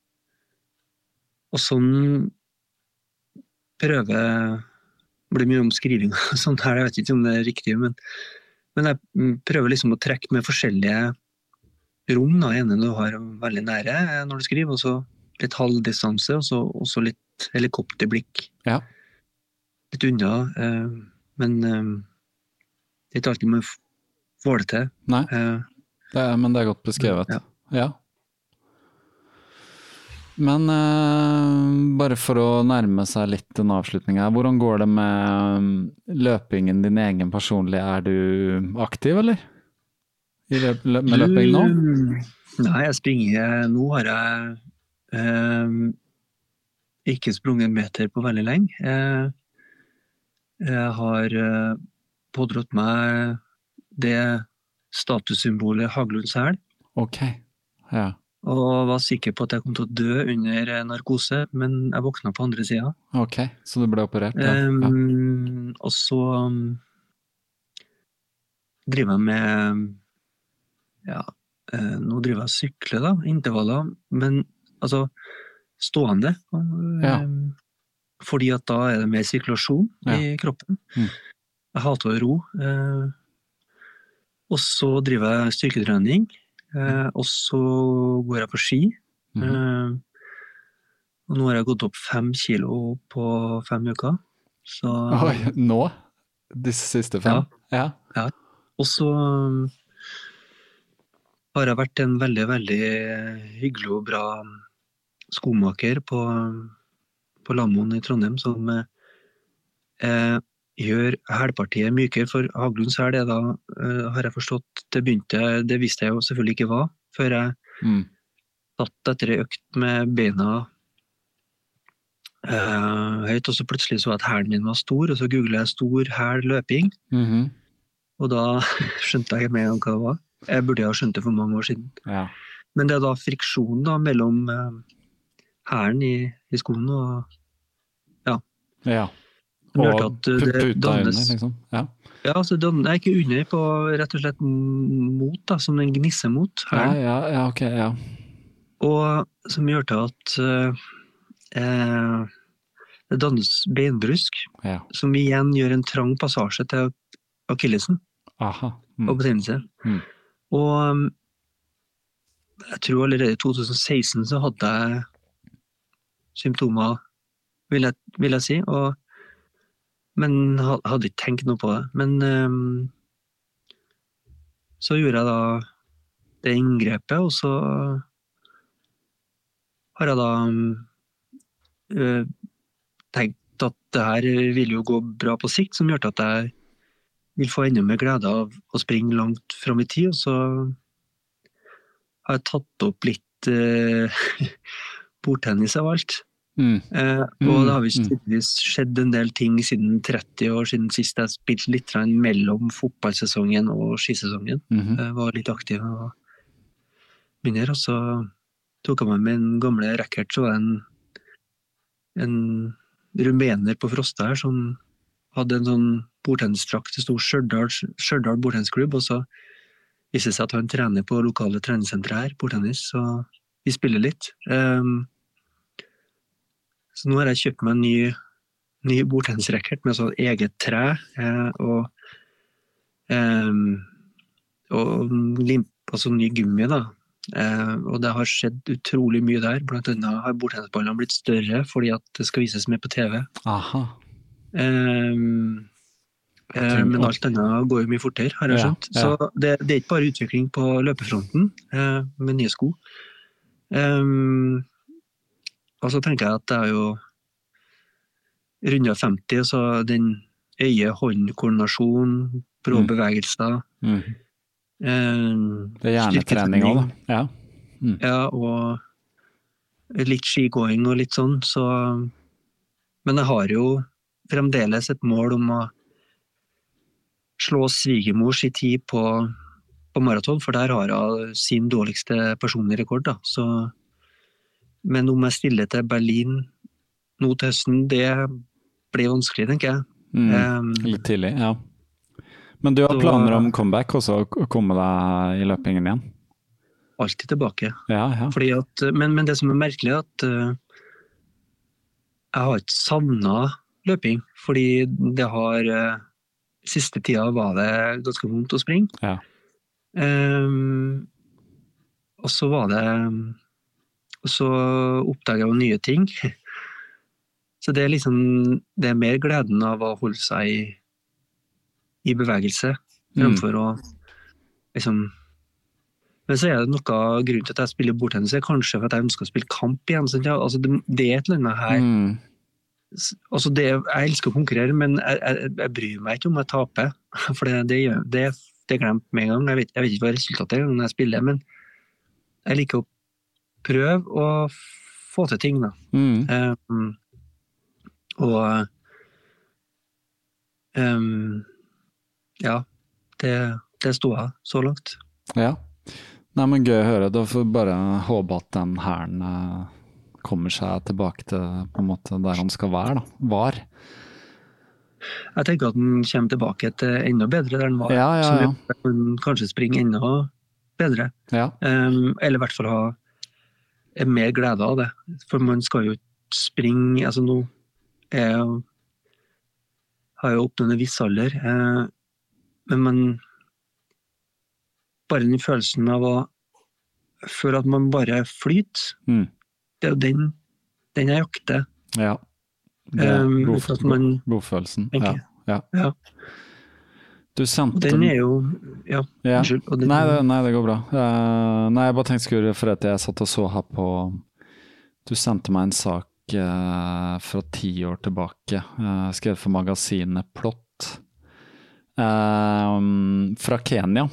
og sånn prøver det blir mye om skriving og sånt her, jeg vet ikke om det er riktig, men, men jeg mm, prøver liksom å trekke med forskjellige rom, da, ene du har veldig nære eh, når du skriver, og så litt halvdistanse, og så også litt helikopterblikk. Ja. Litt unna, eh, men eh, det er ikke alltid man f- får det til. Nei, Eh, det er, men det er godt beskrevet. Ja. Ja. Men eh, bare for å nærme seg litt en avslutning her, hvordan går det med um, løpingen din egen personlig? Er du aktiv, eller? I løp, løp, med løping nå? Du- Nei, jeg springer, nå har jeg eh, ikke sprunget en meter på veldig lenge. Eh, jeg har eh, pådratt meg det statussymbolet Haglunds hæl, Ok, ja. og var sikker på at jeg kom til å dø under eh, narkose, men jeg våkna på andre sida. Ok, så du ble operert? Ja. ja. Um, og så um, driver jeg med ja, eh, nå driver jeg og sykler da, intervaller, men altså stående, Ja. um, fordi at da er det mer sirkulasjon Ja. i kroppen. Mm. Jeg hater å ro. Eh, og så driver jeg styrketrening, eh, og så går jeg på ski. Mhm. Eh, og nå har jeg gått opp fem kilo på fem uker. Så, Oi, nå? Disse siste fem? Ja. og så um, har jeg vært en veldig, veldig hyggelig og bra skomaker på, på Lamoen i Trondheim, som eh, gjør hælpartiet mykere, for Haglunds hæl er da, eh, har jeg forstått, det begynte, det visste jeg jo selvfølgelig ikke hva, før jeg Mm. satt etter en økt med beina eh, høyt, og så plutselig så jeg at hælen min var stor, og så googlet jeg stor hæl løping, Mhm. og da skjønte jeg med en gang hva det var. Jeg burde ha skjønt det for mange år siden. Ja. Men det er da friksjonen da, mellom eh, hælen i, i skoen og ja. som gjør Og at det pu- puta dannes- under, liksom. Ja. Ja, altså dan- nei, ikke under, på rett og slett mot, da, som den gnisser mot Ja, hælen. ja, ja, ok, ja. Og som gjør til at eh, det dannes beinbrusk, Ja. som igjen gjør en trang passasje til akillesen Aha. og Mm. betennelse. Mm. Og um, jeg tror allerede i tjue seksten så hadde jeg symptomer, vil jeg, vil jeg si, og, men ha- hadde ikke tenkt noe på det. Men um, så gjorde jeg da det inngrepet, og så har jeg da um, øh, tenkt at det her vil jo gå bra på sikt, som gjør at jeg vil få enda mer glede av å springe langt fram i tid, og så har jeg tatt opp litt eh, bordtennis av alt. Mm. Eh, Mm, og det har mm. visst skjedd en del ting siden tretti år siden sist jeg spilte litt grann mellom fotballsesongen og skisesongen. Mhm. Jeg var litt aktiv og mindre, og så tok jeg meg med en gamle racket, så var det en, en rumener på Frosta her som hadde en sånn bordtennisdrakt, det stod Stjørdal, Stjørdal bordtennisklubb, og så viste det seg at han trener på lokale treningssentre her, bordtennis, så vi spiller litt. Um, så nå har jeg kjøpt meg en ny, ny bordtennisracket med sånn eget tre, eh, og, um, og limp, altså ny gummi da. Eh, og det har skjedd utrolig mye der, blant annet har bordtennisballene blitt større fordi at det skal vises mer på T V. Aha. Um, eh, men alt annet går jo mye fortere, har jeg Ja, skjønt. ja. Så det, det er ikke bare utvikling på løpefronten eh, med nye sko. Um, og så tenker jeg at det er jo rundt femti, og så den øye-hånd-koordinasjon, brå Mm. bevegelser, Mm. um, Det er hjernetrening også, da. Ja. Mm. ja, og litt skigåing og litt sånn, så men jeg har jo fremdeles et mål om å slå svigermors i tid på, på maraton, for der har hun sin dårligste personlige rekord. Da. Så, men om jeg stiller til Berlin nå til høsten, det blir vanskelig, tenker jeg. Mm. Um, Litt tidlig, ja. Men du har Så- planer om comeback også, å komme deg i løpingen igjen? alltid tilbake. Ja, ja. Fordi at, men, men det som er merkelig er at uh, jeg har ikke savnet løping, fordi det har uh, siste tida var det ganske vondt å springe. Ja. Um, og så var det og så oppdaget jeg jo nye ting. Så det er liksom det er mer gleden av å holde seg i, i bevegelse fremfor å liksom. Men så er det noe av grunnen til at jeg spiller bordtennis, er kanskje for at jeg ønsker å spille kamp igjen. Så ja, altså det, det er et eller annet her. Mm. Altså det, jeg elsker å konkurrere, men jeg, jeg, jeg bryr meg ikke om jeg taper. For det, det, gjør- det, det er glemt med en gang. Jeg vet, jeg vet ikke hva resultatet er når jeg spiller, men jeg liker å prøve å få til ting. Da. Mm. Um, og um, ja, det, det står jeg så langt. Ja. Nei, men gøy å høre. Da får vi bare håpe at den hæren eh, kommer seg tilbake til på en måte der han skal være, da. Var. Jeg tenker at den kommer tilbake til enda bedre der den var. Ja, ja, Så ja. vi kan kanskje springe enda bedre. Ja. Um, eller i hvert fall ha mer glede av det. For man skal jo ikke springe, altså nå er jeg jo- har jo oppnådd en viss alder, eh, men man bare den følelsen av å føle at man bare flyter, Mm. det er jo den, den jeg jakter. Ja. Det er Um, god, at man godfølelsen. Ja. tenker. Ja. Ja. Du sendte Og den er jo, ja, Ja. unnskyld. Og den, Nei, det, nei, det går bra. Eh, nei, jeg bare tenkte skulle, for at jeg satt og så her på Du sendte meg en sak eh, fra ti år tilbake, uh, skrevet for magasinet Plott, eh, fra Kenya.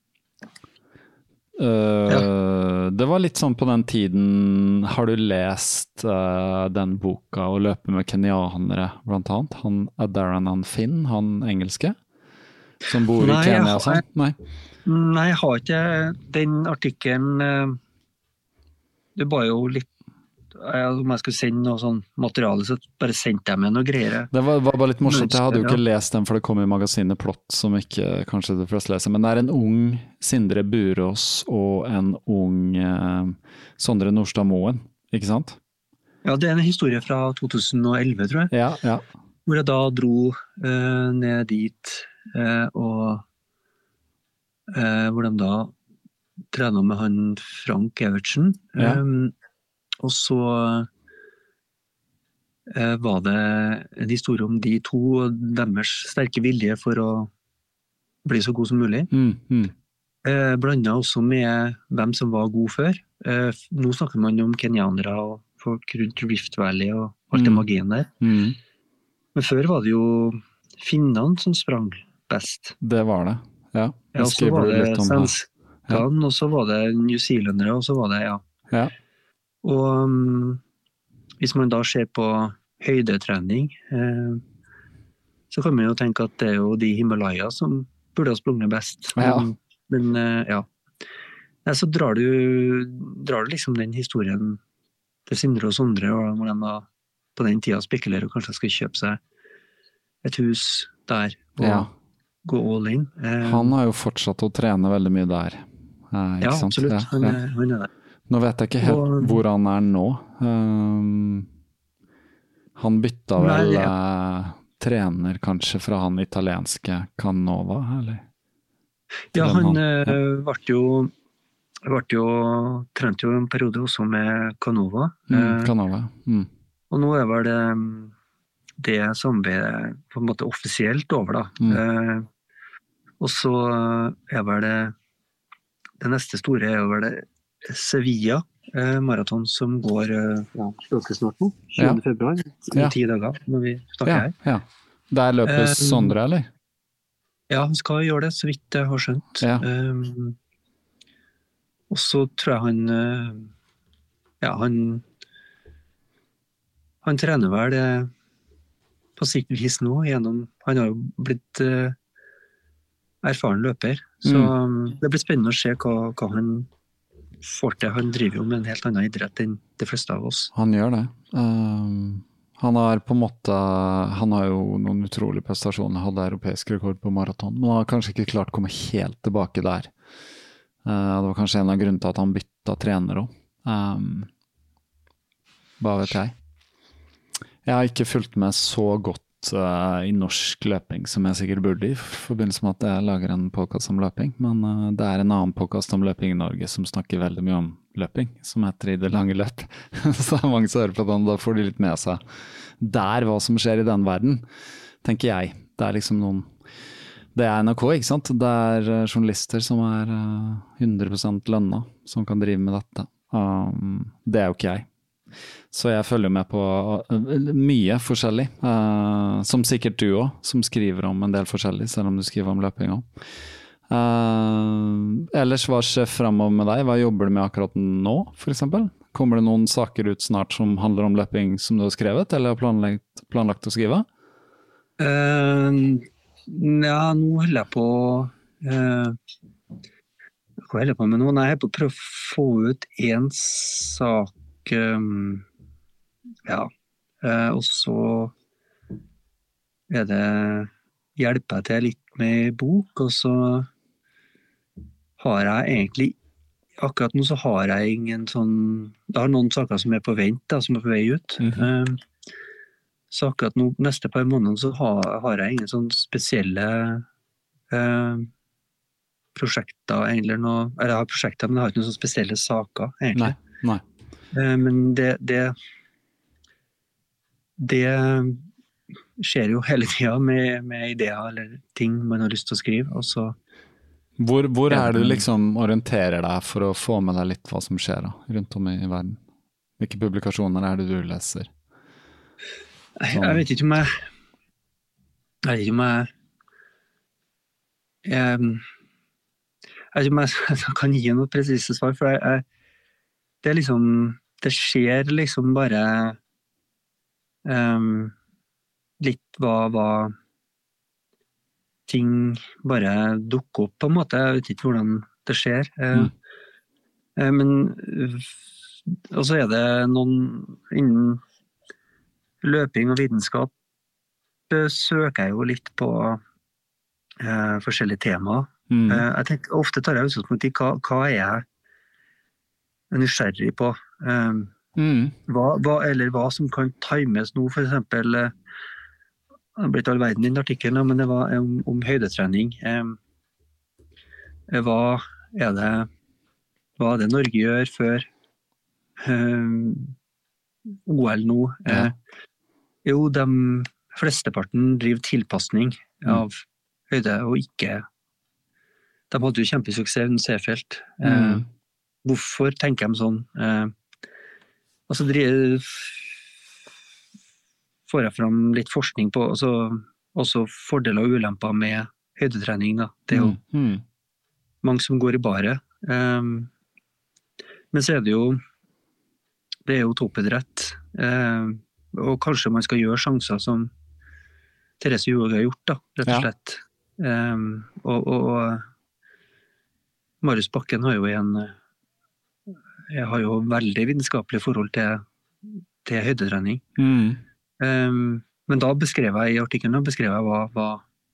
Eh, Det var litt sånn på den tiden. Har du lest eh, den boka 'Å løpe med kenyanere', blant annet? Han Adaran Finn, han engelske? Som bor i Nei, jeg Kenya har- og sånn? Nei. Nei, jeg har ikke den artikkelen. eh, Det var jo litt eh, om jeg skulle sende noe sånn materiale, så bare sendte jeg med noe greier. Det var, var bare litt morsomt. Jeg hadde jo Ja. ikke lest den, for det kom i magasinet Plott, som ikke kanskje de fleste leser. Men det er en ung Sindre Burås og en ung eh, Sondre Nordstad Moen, ikke sant? Ja, det er en historie fra to tusen og elleve, tror jeg. Ja, ja. Hvor jeg da dro eh, ned dit eh, og eh, hvor de da trener med han Frank Evertsen. Ja. Um, og så eh, var det en historie om de to og deres sterke vilje for å bli så god som mulig. Mm, mm. Eh, blandet også med hvem som var god før. Eh, nå snakker man om kenyanere og folk rundt Rift Valley og alt det Mm. magien der. Mm. Men før var det jo finnene som sprang best. Det var det, ja. Ja, Det og så skriver var du det litt om her. svenskene, og så var det newzealendere, og så var det, ja. Ja. Og um, hvis man da ser på høydetrening, eh, så kan man jo tenke at det er jo de Himalaya som burde ha sprunget best. Ja. Men, men eh, ja. Nei, så drar du, drar du liksom den historien til Sindre og Sondre, og hvor de da på den tida spekulerer og kanskje skal kjøpe seg et hus der, og Ja. gå all in. Eh, Han har jo fortsatt å trene veldig mye der. Eh, ikke ja, sant? absolutt. Ja, Han, ja. er- han er der. Nå vet jeg ikke helt Og- hvor han er nå. Um, han bytta Nei, vel ja. eh, trener kanskje fra han italienske Canova, eller? Til Ja, den han han- eh, ble jo ble jo, trente jo en periode også med Canova. Mm, Eh, Canova. Mm. Og nå er vel det, det samarbeidet på en måte offisielt over, da. Mm. Eh, og så er vel det det neste store er jo vel det Sevilla eh, maraton som går eh, ja, ganske snart nå. tjuende februar, om Ja. ti dager, når vi snakker Ja, her. ja. Der løper Eh, Sondre, eller? Ja, han skal gjøre det, så vidt jeg har skjønt. Ja. Um, og så tror jeg han uh, Ja, han Han trener vel uh, på sitt vis nå gjennom Han har jo blitt uh, erfaren løper, så Mm. um, det blir spennende å se hva, hva han får til. Han driver jo med en helt annen idrett enn de fleste av oss. Han gjør det. Um, han har på en måte Han har jo noen utrolige prestasjoner. Hadde europeisk rekord på maraton, men han har kanskje ikke klart å komme helt tilbake der. Uh, det var kanskje en av grunnene til at han bytta trener òg. Um, hva vet jeg. Jeg har ikke fulgt med så godt uh, i norsk løping som jeg sikkert burde i forbindelse med at jeg lager en podcast om løping, men uh, det er en annen podcast om løping i Norge som snakker veldig mye om løping, som heter I det lange løp. Så det er mange som hører på den, da får de litt med seg der hva som skjer i den verden, tenker jeg. Det er liksom noen Det er N R K, ikke sant? Det er uh, journalister som er uh, hundre prosent lønna, som kan drive med dette. Um, det er jo ikke jeg. Så jeg følger med på uh, mye forskjellig, uh, som sikkert du også, som skriver om en del forskjellig, selv om du skriver om løping også. Uh, ellers, hva skjer fremover med deg? Hva jobber du med akkurat nå, for eksempel? Kommer det noen saker ut snart som handler om løping som du har skrevet, eller har planlagt, planlagt å skrive? Uh, ja, nå holder jeg på uh, Hva holder jeg på med nå? Nei, jeg er på å prøve å få ut en sak um, ja, uh, og så er det hjelper jeg til litt med bok, og så har jeg egentlig akkurat nå så har jeg ingen sånn det har noen saker som er på vent da, som er på vei ut. Mhm. um, så akkurat nå neste par måneder så har, har jeg ingen sånn spesielle uh, prosjekter egentlig noe, eller jeg har prosjekter, men jeg har ikke noen sånne spesielle saker egentlig. Nei, nei. Uh, men det, det det skjer jo hele tida med, med ideer eller ting man har lyst til å skrive, og så Hvor, hvor Ja, er det du men- liksom orienterer deg for å få med deg litt hva som skjer da, rundt om i verden? Hvilke publikasjoner er det du leser? Jeg, Sånn. jeg vet ikke om jeg Jeg vet ikke om jeg Jeg, jeg vet ikke om jeg kan gi noe presise svar, for jeg, jeg, det er liksom Det skjer liksom bare um, litt hva, hva ting bare dukker opp på en måte. Jeg vet ikke hvordan det skjer. Mm. Eh, Men uh, og så er det noen innen løping og vitenskap eh, søker jeg jo litt på eh, forskjellige temaer. Mm. Eh, jeg tenker, ofte tar jeg utgangspunkt i hva, hva er jeg nysgjerrig på. Eh, Mm. hva, hva, eller hva som kan times nå, for eksempel. Eh, det ble ikke all verden i den artikkelen, men det var om, om høydetrening. Eh, hva er det hva er det Norge gjør før eh, O L nå? Eh, Ja. Jo, de flesteparten driver tilpasning av Mm. høyde, og ikke de hadde jo kjempesuksess under Seefeld. Eh, Mm. hvorfor tenker de sånn? Eh, altså, driver, får jeg fram litt forskning på altså, også fordeler og ulemper med høydetrening. Da. Det er jo Mm. Mm. mange som går i baret. Eh, men så er det jo det er jo toppidrett. Eh, og kanskje man skal gjøre sjanser som Therese Johaug har gjort, da, rett og Ja. slett. Eh, og, og, og Marius Bakken har jo en jeg har jo veldig vitenskapelig forhold til, til høydetrening. Mm. Um, men da beskrev jeg i artikkelen da beskrev jeg hva, hva,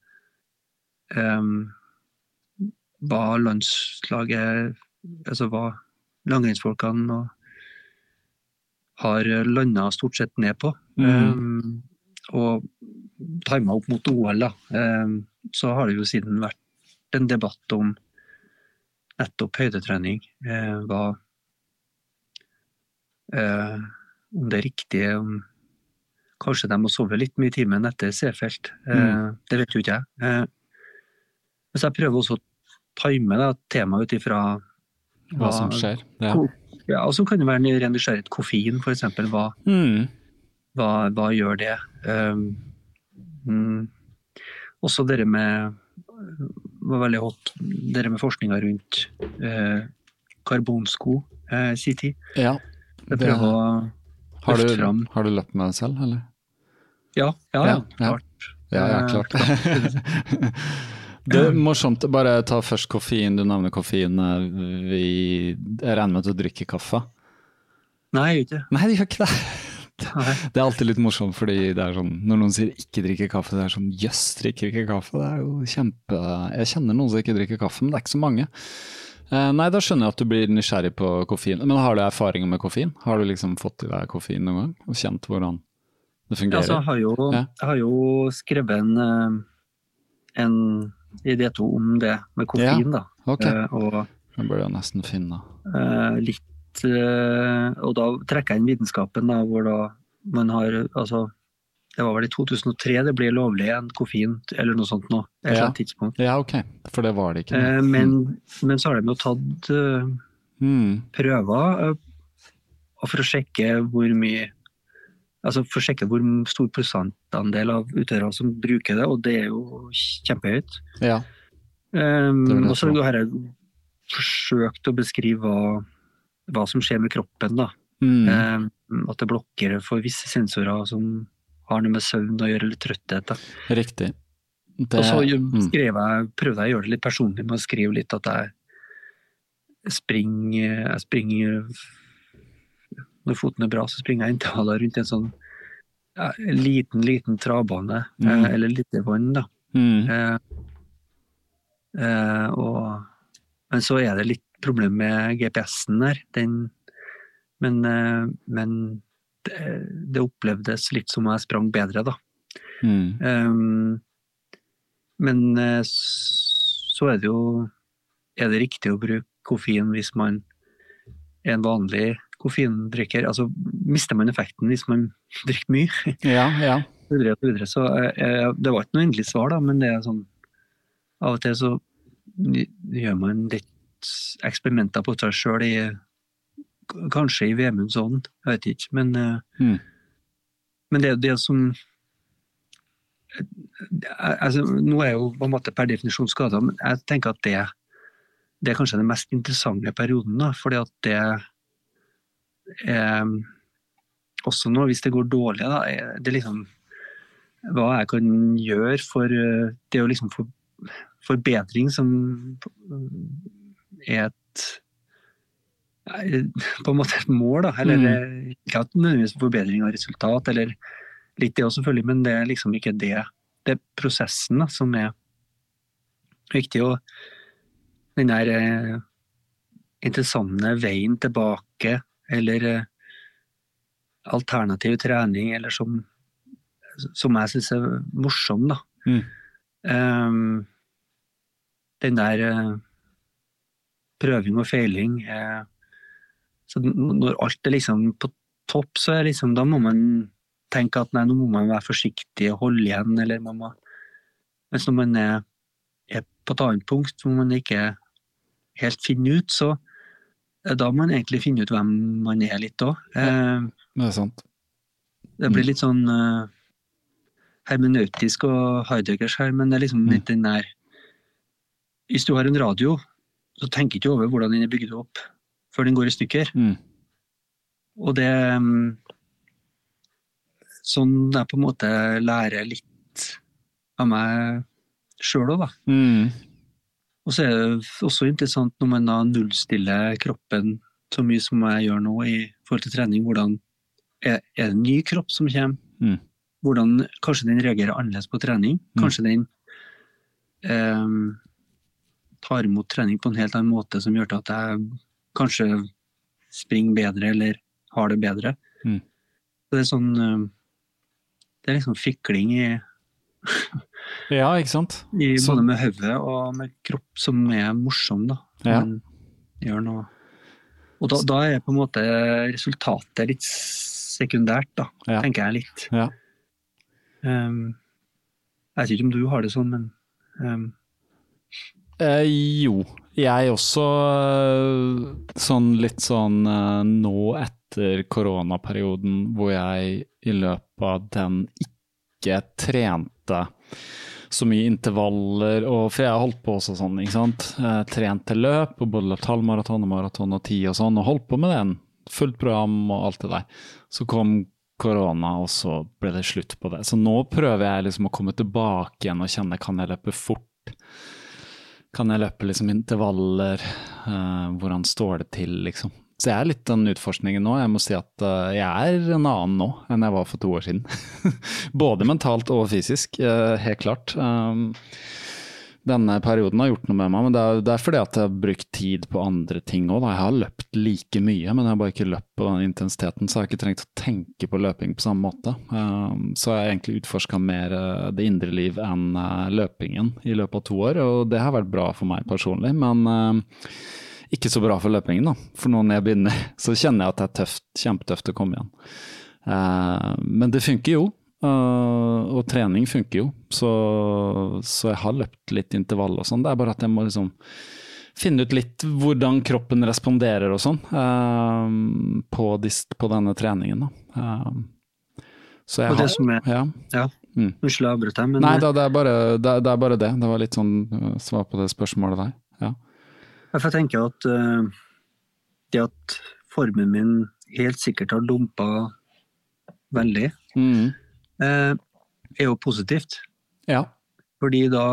um, hva landslaget, altså hva langrennsfolkene og har landet stort sett ned på. Mm. Um, og timet opp mot O L, da. Um, så har det jo siden vært en debatt om nettopp høydetrening. Uh, hva uh, om det er riktig, om kanskje de må sove litt mye i timen etter Seefeld. Uh, Mm. det vet jo ikke jeg. Uh, så jeg prøver også å time da, temaet ut ifra Hva som skjer. Ja. Ko- Ja, og så kan det være en ren nysgjerrighet. Koffein, for eksempel. Hva, Mm. hva, hva gjør det? Um, mm, også dere med var veldig hot, dere med forskninga rundt uh, karbonsko uh, sin tid. Ja. Jeg prøver å Har løfte du, fram. har du løpt med det selv, eller? Ja, ja, ja, Ja, ja. klart. Ja, ja, Eh, klart. Det er morsomt, bare ta først koffein, du nevner koffein. Vi, jeg regner med at du drikker kaffe. Nei, jeg gjør ikke det. Nei, det gjør ikke det. Nei. Det er alltid litt morsomt, fordi det er sånn, når noen sier ikke drikker kaffe, det er sånn, jøss, drikker ikke kaffe, det er jo kjempe... Jeg kjenner noen som ikke drikker kaffe, men det er ikke så mange. Eh, nei, da skjønner jeg at du blir nysgjerrig på koffein. Men har du erfaringer med koffein? Har du liksom fått i deg koffein noen gang, og kjent hvordan det Ja, fungerer? altså, jeg, har jo, Ja. jeg har jo skrevet en, eh, en i D to om det med koffein, da. Ok, Eh, og det bør jeg nesten finne. eh, litt eh, Og da trekker jeg inn vitenskapen, da, hvor da man har altså det var vel i to tusen og tre det ble lovlig en koffein, eller noe sånt nå, et eller Ja. annet tidspunkt. Ja, ok, for det var det ikke. Eh, men, men så har de jo tatt eh, Mm. prøver eh, og for å sjekke hvor mye altså for å sjekke hvor stor prosentandel av utøvere som bruker det, og det er jo kjempehøyt. Ja. Um, Det vil jeg og så tro. har jeg forsøkt å beskrive hva, hva som skjer med kroppen, da. Mm. Um, at det blokker for visse sensorer som har noe med søvn å gjøre, eller trøtthet. Da. Riktig. Det, Og så mm. skrev jeg, prøvde jeg å gjøre det litt personlig med å skrive litt at jeg springer, jeg springer når foten er bra, så springer jeg intervaller rundt en sånn ja, en liten, liten travbane, Mm. eh, eller lite vann, da. Mm. Eh, eh, og, men så er det litt problem med G P S-en der. Den, men eh, men det, det opplevdes litt som jeg sprang bedre, da. Mm. Um, men eh, så er det jo er det riktig å bruke koffein hvis man er en vanlig koffeindrikker. Altså mister man effekten hvis man drikker mye. Ja, ja. videre og videre. Så eh, det var ikke noe endelig svar, da, men det er sånn av og til så gjør man litt eksperimenter på seg selv i kanskje i Vemunds ånd, jeg vet ikke, men eh, Mm. men det er det som altså, nå er jeg jo på en måte per definisjon skadet, men jeg tenker at det, det er kanskje den mest interessante perioden, da, fordi at det er også nå, hvis det går dårlig, da, er det liksom hva jeg kan gjøre for det er jo liksom for, forbedring som er et på en måte et mål, da, eller Mm. ikke at nødvendigvis forbedring av resultat, eller litt det også selvfølgelig, men det er liksom ikke det. Det er prosessen da, som er viktig, og den der eh, interessante veien tilbake, eller eh, alternativ trening, eller som som jeg synes er morsom, da. Mm. Um, den der uh, prøving og feiling, uh, så når alt er liksom på topp, så er liksom, da må man tenke at nei, nå må man være forsiktig og holde igjen, eller man må, mens når man er, er på et annet punkt, hvor man ikke helt finner ut, så er da man egentlig finner ut hvem man er litt da. Uh, Det er sant. Det blir litt sånn uh, hermeneutisk og Heideggers her, men det er liksom litt den der, hvis du har en radio, så tenker ikke over hvordan den er bygget opp før den går i stykker. Mm. Og det um, sånn jeg på en måte lærer litt av meg selv også da. Mm. Og så er det også interessant når man da nullstiller kroppen så mye som jeg gjør nå i forhold til trening, hvordan er, er det en ny kropp som kommer? Mm. Hvordan kanskje den reagerer annerledes på trening? Kanskje den um, tar imot trening på en helt annen måte som gjør til at jeg kanskje springer bedre eller har det bedre. Mm. Så det er sånn um, det er liksom fikling i Ja, ikke sant? I Så- både med høvet og med kropp som er morsom da. Ja. Man gjør noe. Og da, da er på en måte resultatet litt sekundært da, Ja. tenker jeg litt. Ja. Um, jeg vet ikke om du har det sånn, men um, Eh, jo, jeg også eh, sånn litt sånn eh, nå etter koronaperioden hvor jeg i løpet av den ikke trente så mye intervaller, og for jeg har holdt på også sånn, ikke sant? Eh, trent til løp, og både løpt halvmaraton og maraton og ti og sånn, og holdt på med den, fullt program og alt det der. Så kom korona, og så ble det slutt på det. Så nå prøver jeg liksom å komme tilbake igjen og kjenne, kan jeg løpe fort? Kan jeg løpe liksom intervaller? Uh, hvordan står det til, liksom? Så jeg er litt den utforskningen nå. Jeg må si at uh, jeg er en annen nå enn jeg var for to år siden. Både mentalt og fysisk, uh, helt klart. Um, denne perioden har gjort noe med meg, men det er, det er fordi at jeg har brukt tid på andre ting også. Da. Jeg har løpt like mye, men jeg har bare ikke løpt på den intensiteten, så jeg har ikke trengt å tenke på løping på samme måte. Um, så jeg har egentlig utforsket mer uh, det indre liv enn uh, løpingen i løpet av to år, og det har vært bra for meg personlig, men uh, ikke så bra for løpingen da. For nå når jeg begynner, så kjenner jeg at det er tøft, kjempetøft å komme igjen. Uh, men det funker jo. Uh, og trening funker jo, så, så jeg har løpt litt intervall og sånn. Det er bare at jeg må liksom finne ut litt hvordan kroppen responderer og sånn uh, på, dist, på denne treningen. Da. Uh, så jeg og det har, som er, ja. ja, Mm. unnskyld jeg avbrøt deg, men Nei, da, det, er bare, det, det er bare det. Det var litt sånn uh, svar på det spørsmålet der. Ja. jeg tenker at uh, det at formen min helt sikkert har dumpet veldig, Mm. uh, er jo positivt. Ja. Fordi da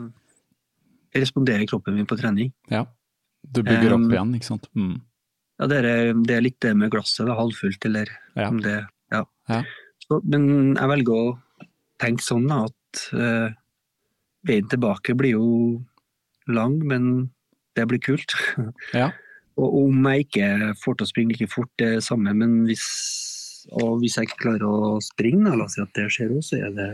responderer kroppen min på trening. Ja. Du bygger Um, opp igjen, ikke sant? Mm. Ja, det er, det er litt det med glasset, da, halvfullt, eller Ja. om det, ja. Ja. Så, men jeg velger å tenke sånn da, at uh, veien tilbake blir jo lang, men det blir kult. Ja. Og om jeg ikke får til å springe like fort, det er samme, men hvis, og hvis jeg ikke klarer å springe, la oss si at det skjer også, så er det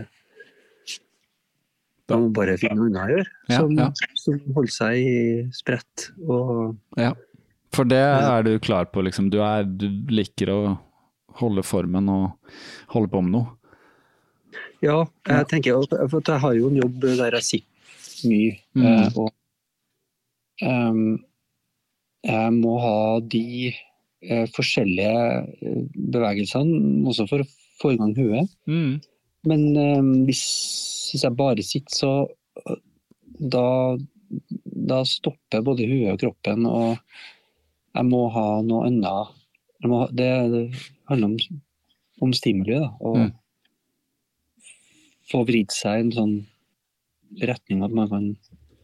da må man bare finne noe annet å gjøre, Ja, som, ja. som holder seg i spredt. Og, Ja, for det er du klar på, liksom. Du, er, du liker å holde formen og holde på med noe. ja, jeg Ja. tenker, for at jeg har jo en jobb der jeg sitter mye, Mm. eh, og um, jeg må ha de eh, forskjellige eh, bevegelsene, også for å få i gang huet. Mm. Men um, hvis, hvis jeg bare sitter, så uh, da, da stopper både huet og kroppen, og jeg må ha noe annet. Jeg må ha, det, det handler om, om stimuli, da, og Mm. få vridd seg i en sånn retning at man kan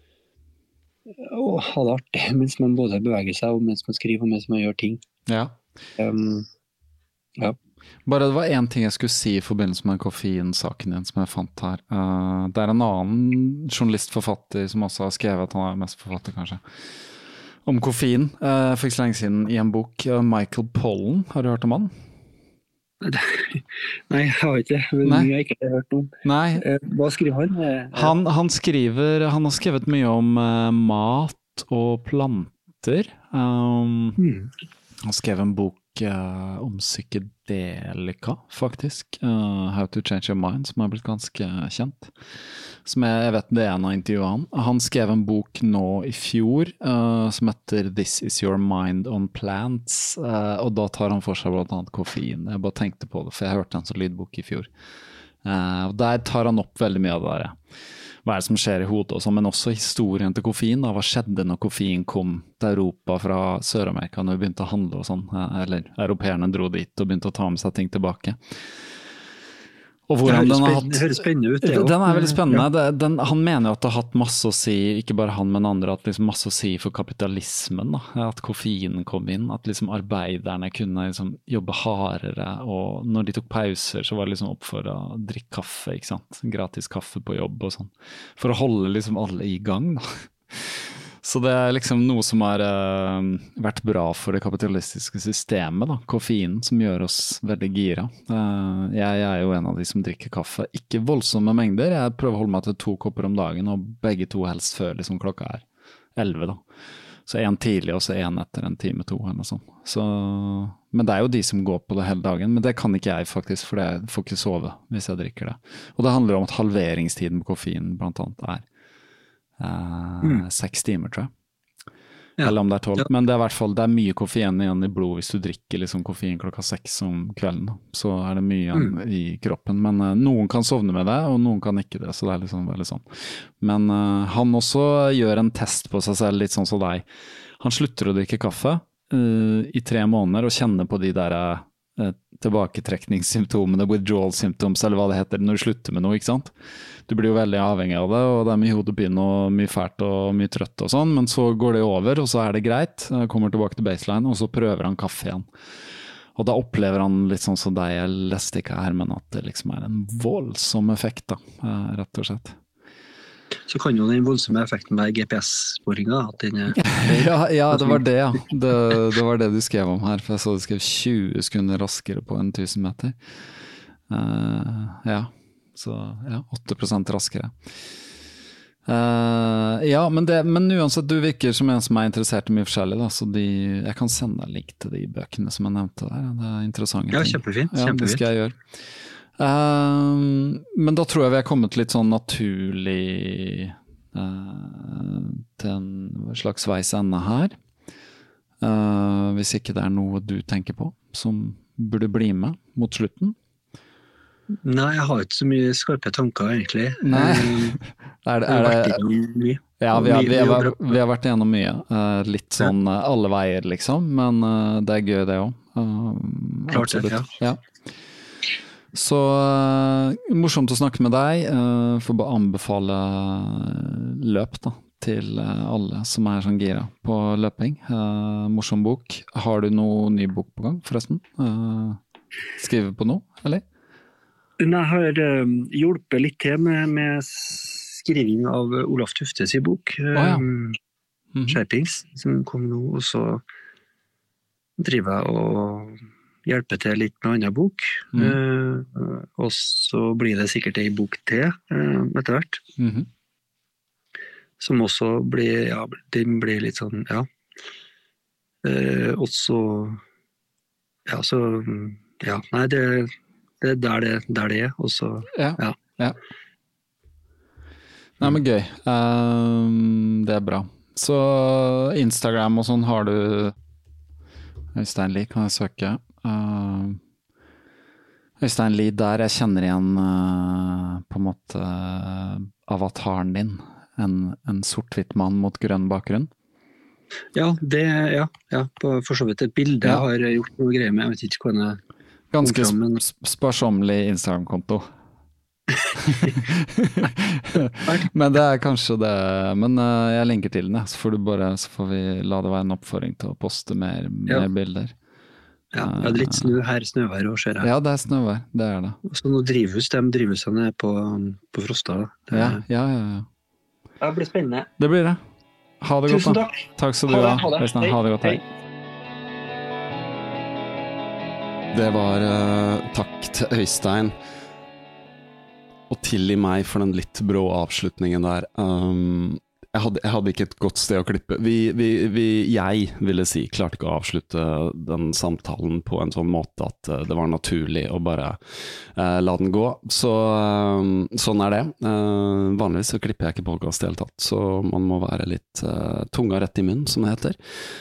å, ha det artig mens man både beveger seg, og mens man skriver, og mens man gjør ting. Ja. Um, ja. Bare det var en ting jeg skulle si i forbindelse med koffeinsaken din som jeg fant her. Uh, det er en annen journalistforfatter som også har skrevet, han er mest forfatter kanskje, om koffein, uh, for ikke så lenge siden i en bok, uh, Michael Pollan, har du hørt om han? Nei, jeg har ikke det. Men Nei. mye jeg ikke har hørt om. Nei, Eh, Hva skriver han? Eh, han, han skriver, han har skrevet mye om uh, mat og planter. Um, hmm. Han skrev en bok uh, om psykedelika, faktisk. Uh, How to Change Your Mind, som har blitt ganske kjent. Som jeg, jeg vet det er en av intervjuene han. Han skrev en bok nå i fjor uh, som heter This is Your Mind on Plants, uh, og da tar han for seg blant annet koffein. Jeg bare tenkte på det, for jeg hørte en sånn lydbok i fjor. Uh, og der tar han opp veldig mye av det der. Hva er det som skjer i hodet og sånn, men også historien til koffein. Da. Hva skjedde når koffein kom til Europa fra Sør-Amerika når vi begynte å handle og sånn, eller europeerne dro dit og begynte å ta med seg ting tilbake. Og Det hvordan høres, den har spenn, det høres spennende ut, det hatt, også. den er veldig spennende. Ja. Det, den, han mener jo at det har hatt masse å si, ikke bare han, men andre, at liksom masse å si for kapitalismen, da. At koffeinen kom inn, at liksom arbeiderne kunne liksom jobbe hardere, og når de tok pauser, så var det liksom oppfordret å drikke kaffe, ikke sant? Gratis kaffe på jobb og sånn, for å holde liksom alle i gang, da. Så det er liksom noe som har uh, vært bra for det kapitalistiske systemet, da. Koffeinen, som gjør oss veldig gira. Uh, jeg, jeg er jo en av de som drikker kaffe. Ikke voldsomme mengder, jeg prøver å holde meg til to kopper om dagen, og begge to helst før liksom klokka er elleve da. Så en tidlig, og så en etter en time, to, eller noe sånt. Så, men det er jo de som går på det hele dagen, men det kan ikke jeg faktisk, for jeg får ikke sove hvis jeg drikker det. Og det handler om at halveringstiden på koffein blant annet er Uh, mm. seks timer, tror jeg. Ja. Eller om det er tolv. Ja. Men det er i hvert fall det er mye koffein igjen i blod hvis du drikker liksom koffein klokka seks om kvelden. Da. Så er det mye igjen mm. i kroppen. Men uh, noen kan sovne med det, og noen kan ikke det. Så det er liksom veldig sånn. Men uh, han også gjør en test på seg selv, litt sånn som deg. Han slutter å drikke kaffe uh, i tre måneder og kjenner på de der uh, tilbaketrekningssymptomene, withdrawal symptoms, eller hva det heter når du slutter med noe, ikke sant? Du blir jo veldig avhengig av det, og det er mye hodepine og mye fælt og mye trøtt og sånn, men så går det over, og så er det greit, kommer tilbake til baseline, og så prøver han kaffe igjen. Og da opplever han litt sånn som deg, jeg leste ikke her, men at det liksom er en voldsom effekt da, rett og slett. Så kan jo den voldsomme effekten være G P S-sporinga, at den er... ja, ja, det var det, ja. Det, det var det du skrev om her, for jeg så du skrev tjue sekunder raskere på en tusen meter. Uh, ja. Så ja, åtte prosent raskere. Uh, ja, men, det, men uansett, du virker som en som er interessert i mye forskjellig, da, så de, jeg kan sende deg link til de bøkene som jeg nevnte der. Det er interessante ja, ting. Kjempefint. Ja, det skal jeg gjøre. Uh, men da tror jeg vi er kommet litt sånn naturlig uh, til en slags veis ende her. Uh, hvis ikke det er noe du tenker på som burde bli med mot slutten. Nei, jeg har ikke så mye skarpe tanker, egentlig. Nei. er det, er det, mye. Ja, vi har, vi, har, vi har vært gjennom mye. Uh, litt sånn uh, alle veier, liksom. Men uh, det er gøy, det også. Uh, Klart det, ja. ja. Så uh, morsomt å snakke med deg. Uh, får bare anbefale løp da, til uh, alle som er sånn gira på løping. Uh, morsom bok. Har du noe ny bok på gang, forresten? Uh, skriver på noe, eller? Jeg har um, hjulpet litt til med, med skriving av Olaf Tuftes i bok, um, oh, ja. mm-hmm. Skjerpings, som kom nå, og så driver jeg og hjelper til litt med annen bok, mm. uh, og så blir det sikkert en bok til uh, etter hvert, mm-hmm. som også blir, ja, den blir litt sånn, ja, uh, og så, ja, så, ja, nei, det Det er der det, der det er, og så, ja. ja. ja. Nei, men gøy. Um, det er bra. Så Instagram og sånn har du Øystein Lie, kan jeg søke. Uh, Øystein Lie der, jeg kjenner igjen uh, på en måte uh, avataren din. En, en sort-hvitt mann mot grønn bakgrunn. Ja, det, ja, ja, på for så vidt et bilde ja. Jeg har gjort noe greier med, jeg vet ikke hva det Ganske sp- sparsomlig Instagram-konto. Men det er kanskje det. Men uh, jeg linker til den, så får, du bare, så får vi la det være en oppfordring til å poste mer, ja. mer bilder. Ja, det er litt snø her, snøvær og skjer her. Ja, det er snøvær, det er det. Og så noen drivhus, de drivhusene er på, på Frosta. Det, ja, ja, ja, ja. Det blir spennende. Det blir det. Ha det Tusen godt da. Takk. Takk skal du ha. Ha det, ha det. Ha det godt, hei. hei. Det var uh, takk til Øystein og tilgi meg for den litt brå avslutningen der. Um, jeg, hadde, jeg hadde ikke et godt sted å klippe. Vi, vi, vi, jeg ville si, klarte ikke å avslutte den samtalen på en sånn måte at uh, det var naturlig å bare uh, la den gå. Så uh, sånn er det. Uh, vanligvis så klipper jeg ikke podcast i hele tatt, så man må være litt uh, tunga rett i munnen, som det heter.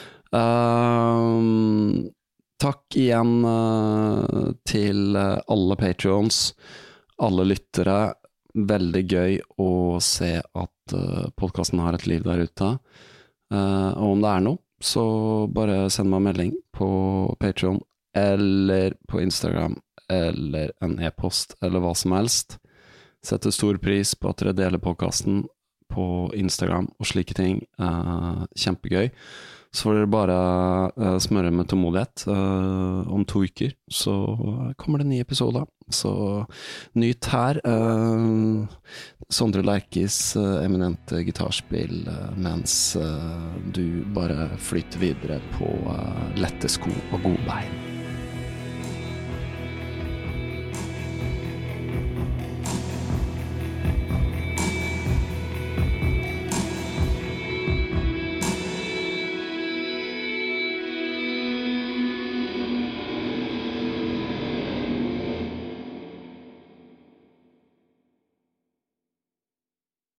Uh, takk igjen uh, til alle Patreons, alle lyttere. Veldig gøy å se at uh, podcasten har et liv der ute. Uh, og om det er noe, så bare send meg en melding på Patreon, eller på Instagram, eller en e-post, eller hva som helst. Setter stor pris på at dere deler podcasten på Instagram og slike ting. Uh, kjempegøy. Så får dere bare uh, smøre med tålmodighet. Uh, om to uker så kommer det en ny episode. Så nyt her. Uh, Sondre Lerkes uh, eminente gitarspill, uh, mens uh, du bare flyter videre på uh, lette sko og gode bein.